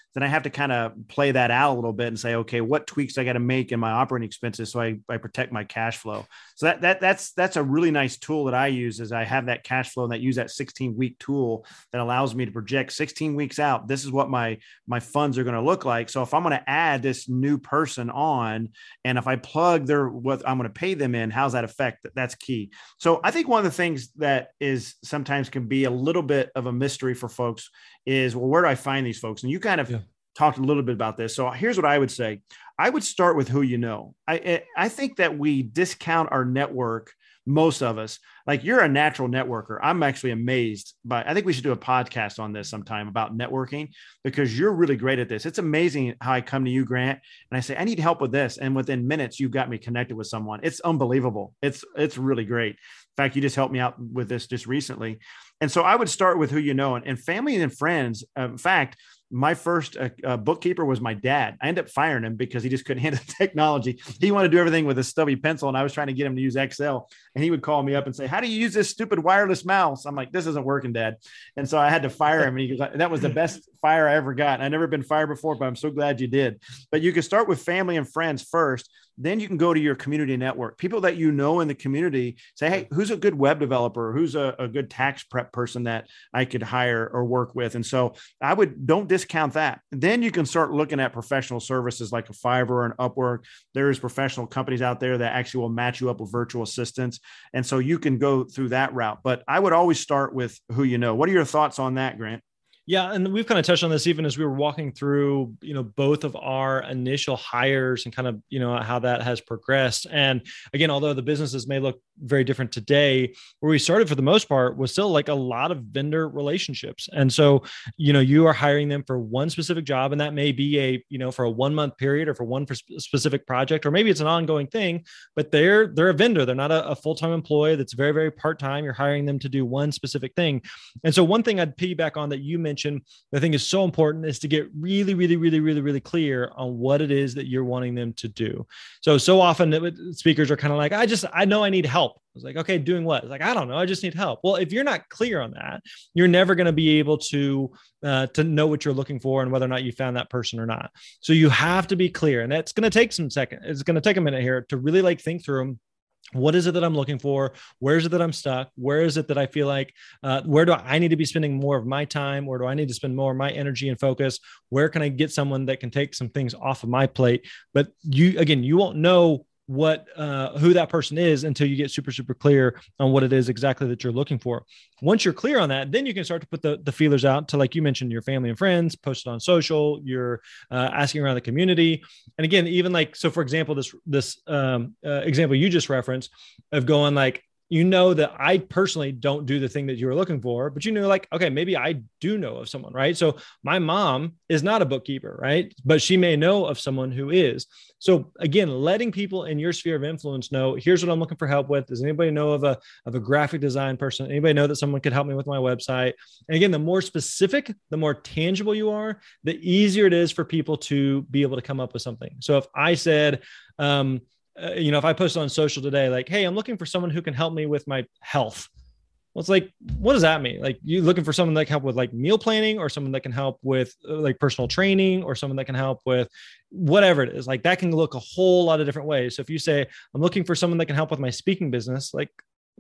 then I have to kind of play that out a little bit and say, okay, what tweaks I got to make in my operating expenses so I, I protect my cash flow. So that that that's that's a really nice tool that I use, is I have that cash flow and that use that sixteen week tool that allows me to project sixteen weeks out. This is what my my funds are going to look like. So if I'm going to add this new person on, and if I plug their what I'm going to pay them in, how's that affect? That's key. So I think one of the things that is sometimes can be a little bit of a mystery for folks is, well, where do I find these folks? And you kind of yeah. talked a little bit about this. So here's what I would say. I would start with who you know. I I think that we discount our network. Most of us, like, you're a natural networker. I'm actually amazed by, I think we should do a podcast on this sometime about networking, because you're really great at this. It's amazing how I come to you, Grant, and I say, I need help with this. And within minutes, you've got me connected with someone. It's unbelievable. It's, it's really great. In fact, you just helped me out with this just recently. And so I would start with who you know, and, and family and friends. Uh, in fact, my first uh, uh, bookkeeper was my dad. I ended up firing him because he just couldn't handle technology. He wanted to do everything with a stubby pencil, and I was trying to get him to use Excel. And he would call me up and say, how do you use this stupid wireless mouse? I'm like, this isn't working, Dad. And so I had to fire him. And he goes, that was the best fire I ever got. I've never been fired before, but I'm so glad you did. But you can start with family and friends first. Then you can go to your community network, people that you know in the community. Say, hey, who's a good web developer? Who's a, a good tax prep person that I could hire or work with? And so I would, don't discount that. Then you can start looking at professional services like a Fiverr or an Upwork. There's professional companies out there that actually will match you up with virtual assistants. And so you can go through that route. But I would always start with who you know. What are your thoughts on that, Grant? Yeah. And we've kind of touched on this even as we were walking through, you know, both of our initial hires and kind of, you know, how that has progressed. And again, although the businesses may look very different today, where we started for the most part was still like a lot of vendor relationships. And so, you know, you are hiring them for one specific job, and that may be a, you know, for a one month period or for one for specific project, or maybe it's an ongoing thing, but they're, they're a vendor. They're not a, a full-time employee that's very, very part-time. You're hiring them to do one specific thing. And so one thing I'd piggyback on that you mentioned, I think is so important, is to get really, really, really, really, really clear on what it is that you're wanting them to do. So, so often speakers are kind of like, I just, I know I need help. I was like, okay, doing what? It's like, I don't know. I just need help. Well, if you're not clear on that, you're never going to be able to, uh, to know what you're looking for and whether or not you found that person or not. So you have to be clear, and that's going to take some second. It's going to take a minute here to really like think through them. What is it that I'm looking for? Where is it that I'm stuck? Where is it that I feel like, uh, where do I need to be spending more of my time? Where do I need to spend more of my energy and focus? Where can I get someone that can take some things off of my plate? But you, again, you won't know what, uh, who that person is until you get super, super clear on what it is exactly that you're looking for. Once you're clear on that, then you can start to put the, the feelers out to, like you mentioned, your family and friends, post it on social, you're uh, asking around the community. And again, even like, so for example, this, this um, uh, example you just referenced of going like, you know, that I personally don't do the thing that you were looking for, but you know, like, okay, maybe I do know of someone, right? So my mom is not a bookkeeper, right? But she may know of someone who is. So again, letting people in your sphere of influence know, here's what I'm looking for help with. Does anybody know of a, of a graphic design person? Anybody know that someone could help me with my website? And again, the more specific, the more tangible you are, the easier it is for people to be able to come up with something. So if I said, um, Uh, you know, if I post on social today, like, hey, I'm looking for someone who can help me with my health. Well, it's like, what does that mean? Like, you looking for someone that can help with like meal planning, or someone that can help with uh, like personal training, or someone that can help with whatever it is. Like, that can look a whole lot of different ways. So if you say, I'm looking for someone that can help with my speaking business, like,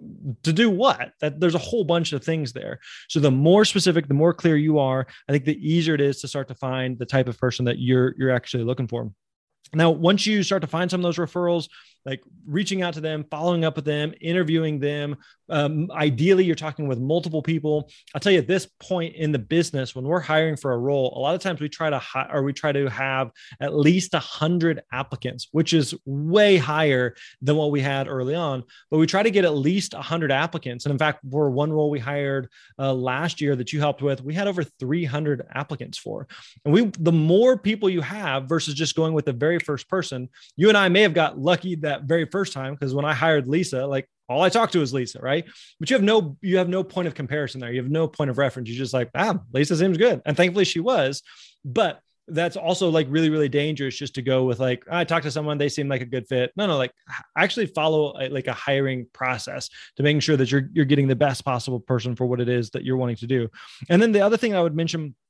to do what? That there's a whole bunch of things there. So the more specific, the more clear you are, I think the easier it is to start to find the type of person that you're, you're actually looking for. Now, once you start to find some of those referrals, like reaching out to them, following up with them, interviewing them, um, ideally you're talking with multiple people. I'll tell you, at this point in the business, when we're hiring for a role, a lot of times we try to hire, or we try to have at least a hundred applicants, which is way higher than what we had early on. But we try to get at least a hundred applicants. And in fact, for one role we hired uh, last year that you helped with, we had over three hundred applicants for. And we, the more people you have versus just going with the very first person, you and I may have got lucky that very first time, because when I hired Lisa, like all I talked to was Lisa, right? But you have no, you have no point of comparison there. You have no point of reference. You're just like, ah, Lisa seems good. And thankfully she was, but that's also like really, really dangerous just to go with like, I talked to someone, they seem like a good fit. No, no, like actually follow a, like a hiring process to making sure that you're, you're getting the best possible person for what it is that you're wanting to do. And then the other thing I would mention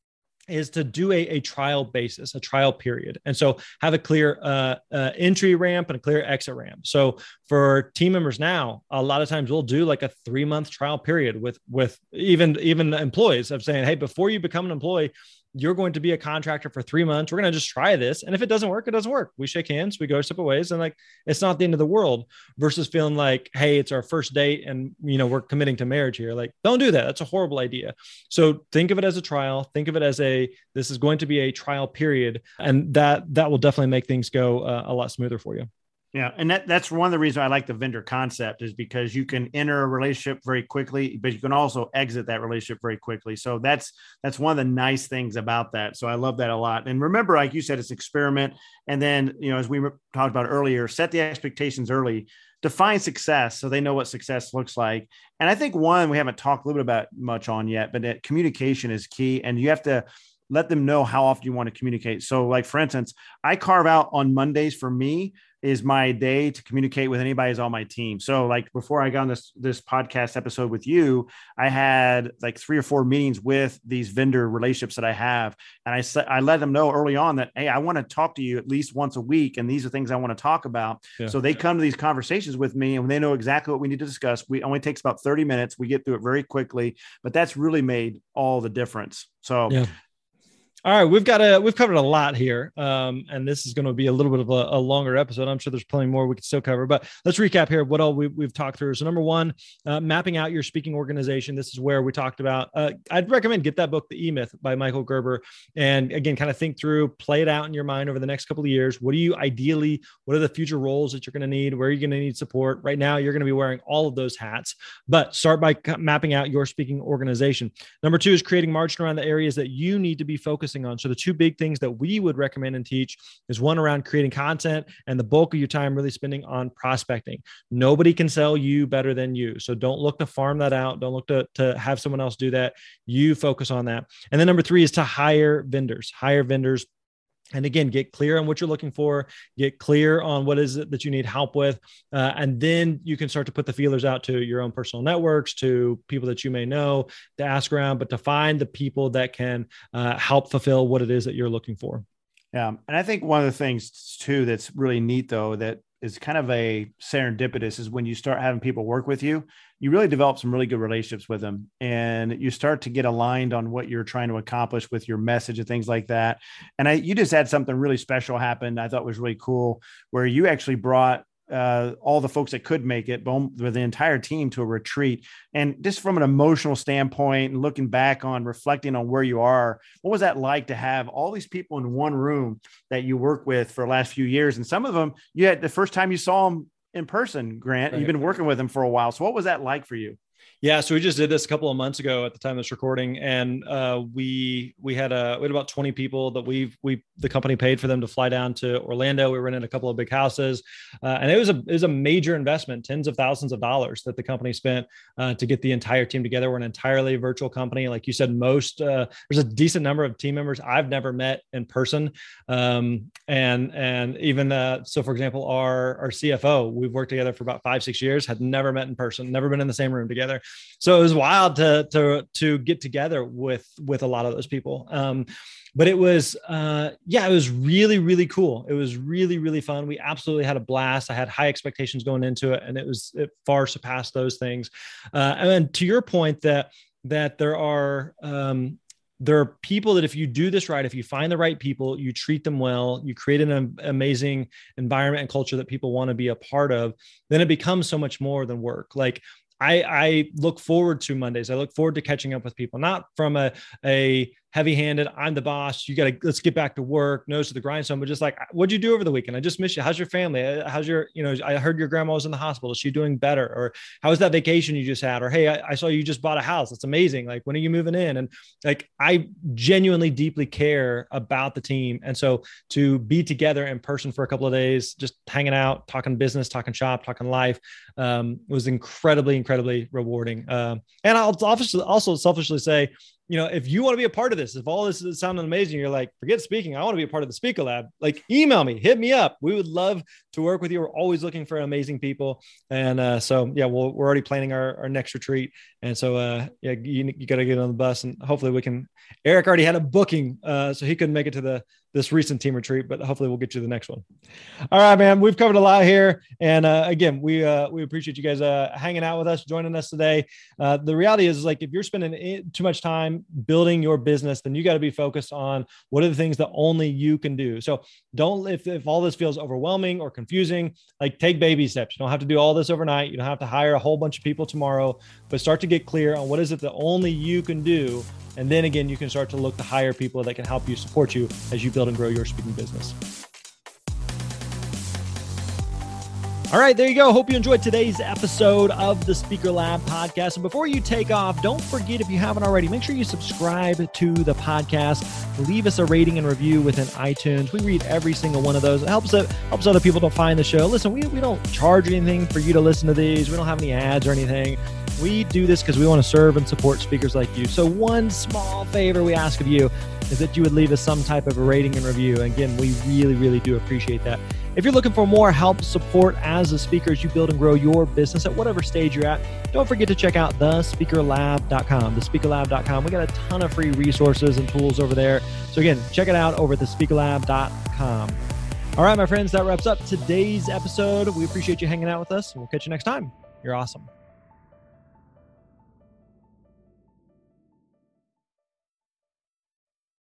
is to do a, a trial basis, a trial period. And so have a clear uh, uh, entry ramp and a clear exit ramp. So for team members now, a lot of times we'll do like a three month trial period with, with even, even employees of saying, hey, before you become an employee, you're going to be a contractor for three months. We're going to just try this. And if it doesn't work, it doesn't work. We shake hands, we go separate ways. And like, it's not the end of the world versus feeling like, hey, it's our first date and, you know, we're committing to marriage here. Like, don't do that. That's a horrible idea. So think of it as a trial. Think of it as a, this is going to be a trial period. And that, that will definitely make things go uh, a lot smoother for you. Yeah. And that, that's one of the reasons I like the vendor concept is because you can enter a relationship very quickly, but you can also exit that relationship very quickly. So that's, that's one of the nice things about that. So I love that a lot. And remember, like you said, it's experiment. And then, you know, as we talked about earlier, set the expectations early, define success so they know what success looks like. And I think one we haven't talked a little bit about much on yet, but that communication is key. And you have to let them know how often you want to communicate. So like, for instance, I carve out on Mondays for me is my day to communicate with anybody who's on my team. So like before I got on this, this podcast episode with you, I had like three or four meetings with these vendor relationships that I have. And I said, I let them know early on that, hey, I want to talk to you at least once a week. And these are things I want to talk about. Yeah. So they come to these conversations with me and they know exactly what we need to discuss. We only takes about thirty minutes. We get through it very quickly, but that's really made all the difference. So yeah. All right, we've got a we've covered a lot here, um, and this is going to be a little bit of a, a longer episode. I'm sure there's plenty more we can still cover, but let's recap here what all we, we've talked through. So, number one, uh, mapping out your speaking organization. This is where we talked about. Uh, I'd recommend get that book, The E-Myth by Michael Gerber, and again, kind of think through, play it out in your mind over the next couple of years. What do you ideally? What are the future roles that you're going to need? Where are you going to need support? Right now, you're going to be wearing all of those hats, but start by mapping out your speaking organization. Number two is creating margin around the areas that you need to be focusing on. So the two big things that we would recommend and teach is one around creating content and the bulk of your time really spending on prospecting. Nobody can sell you better than you. So don't look to farm that out. Don't look to, to have someone else do that. You focus on that. And then number three is to hire vendors, hire vendors. And again, get clear on what you're looking for, get clear on what is it that you need help with. Uh, and then you can start to put the feelers out to your own personal networks, to people that you may know, to ask around, but to find the people that can uh, help fulfill what it is that you're looking for. Yeah. And I think one of the things too, that's really neat though, that is kind of a serendipitous is when you start having people work with you, you really develop some really good relationships with them and you start to get aligned on what you're trying to accomplish with your message and things like that. And I, you just had something really special happen. I thought was really cool where you actually brought uh, all the folks that could make it, but the entire team to a retreat. And just from an emotional standpoint and looking back on reflecting on where you are, what was that like to have all these people in one room that you work with for the last few years? And some of them, you had the first time you saw them in person, Grant, right. You've been working with them for a while. So what was that like for you? Yeah, so we just did this a couple of months ago at the time of this recording, and uh, we we had a we had about twenty people that we we the company paid for them to fly down to Orlando. We rented a couple of big houses, uh, and it was a it was a major investment, tens of thousands of dollars that the company spent uh, to get the entire team together. We're an entirely virtual company, like you said. Most uh, there's a decent number of team members I've never met in person, um, and and even uh, so, for example, our our C F O, we've worked together for about five six years, had never met in person, never been in the same room together. So it was wild to, to, to get together with, with a lot of those people. Um, but it was, uh, yeah, it was really, really cool. It was really, really fun. We absolutely had a blast. I had high expectations going into it, and it was, it far surpassed those things. Uh, and then to your point that, that there are, um, there are people that if you do this right, if you find the right people, you treat them well, you create an amazing environment and culture that people want to be a part of, then it becomes so much more than work. Like, I, I look forward to Mondays. I look forward to catching up with people, not from a, a heavy-handed, I'm the boss, you got to, let's get back to work, nose to the grindstone, but just like, what'd you do over the weekend? I just miss you. How's your family? How's your, you know, I heard your grandma was in the hospital. Is she doing better? Or how was that vacation you just had? Or, hey, I, I saw you just bought a house. That's amazing. Like, when are you moving in? And like, I genuinely deeply care about the team. And so to be together in person for a couple of days, just hanging out, talking business, talking shop, talking life, um, was incredibly, incredibly rewarding. Um, and I'll also, also selfishly say, you know, if you want to be a part of this, if all this is sounding amazing, you're like, forget speaking, I want to be a part of the Speaker Lab, like email me, hit me up. We would love to work with you. We're always looking for amazing people. And uh, so, yeah, we'll, we're already planning our, our next retreat. And so, uh, yeah, you, you got to get on the bus, and hopefully we can, Eric already had a booking, uh, so he couldn't make it to the, this recent team retreat, but hopefully we'll get you the next one. All right, man, we've covered a lot here. And uh, again, we, uh, we appreciate you guys uh, hanging out with us, joining us today. Uh, the reality is, is like, if you're spending too much time building your business, then you got to be focused on what are the things that only you can do. So don't, if, if all this feels overwhelming or confusing, like take baby steps. You don't have to do all this overnight. You don't have to hire a whole bunch of people tomorrow, but start to get clear on what is it that only you can do. And then again, you can start to look to hire people that can help you, support you as you build and grow your speaking business. All right, there you go. Hope you enjoyed today's episode of the Speaker Lab podcast. And before you take off, don't forget, if you haven't already, make sure you subscribe to the podcast. Leave us a rating and review within iTunes. We read every single one of those. It helps it helps other people to find the show. Listen, we, we don't charge anything for you to listen to these. We don't have any ads or anything. We do this because we want to serve and support speakers like you. So one small favor we ask of you is that you would leave us some type of a rating and review. And again, we really, really do appreciate that. If you're looking for more help, support as a speaker as you build and grow your business at whatever stage you're at, don't forget to check out the speaker lab dot com, the speaker lab dot com. We got a ton of free resources and tools over there. So again, check it out over at the speaker lab dot com. All right, my friends, that wraps up today's episode. We appreciate you hanging out with us, and we'll catch you next time. You're awesome.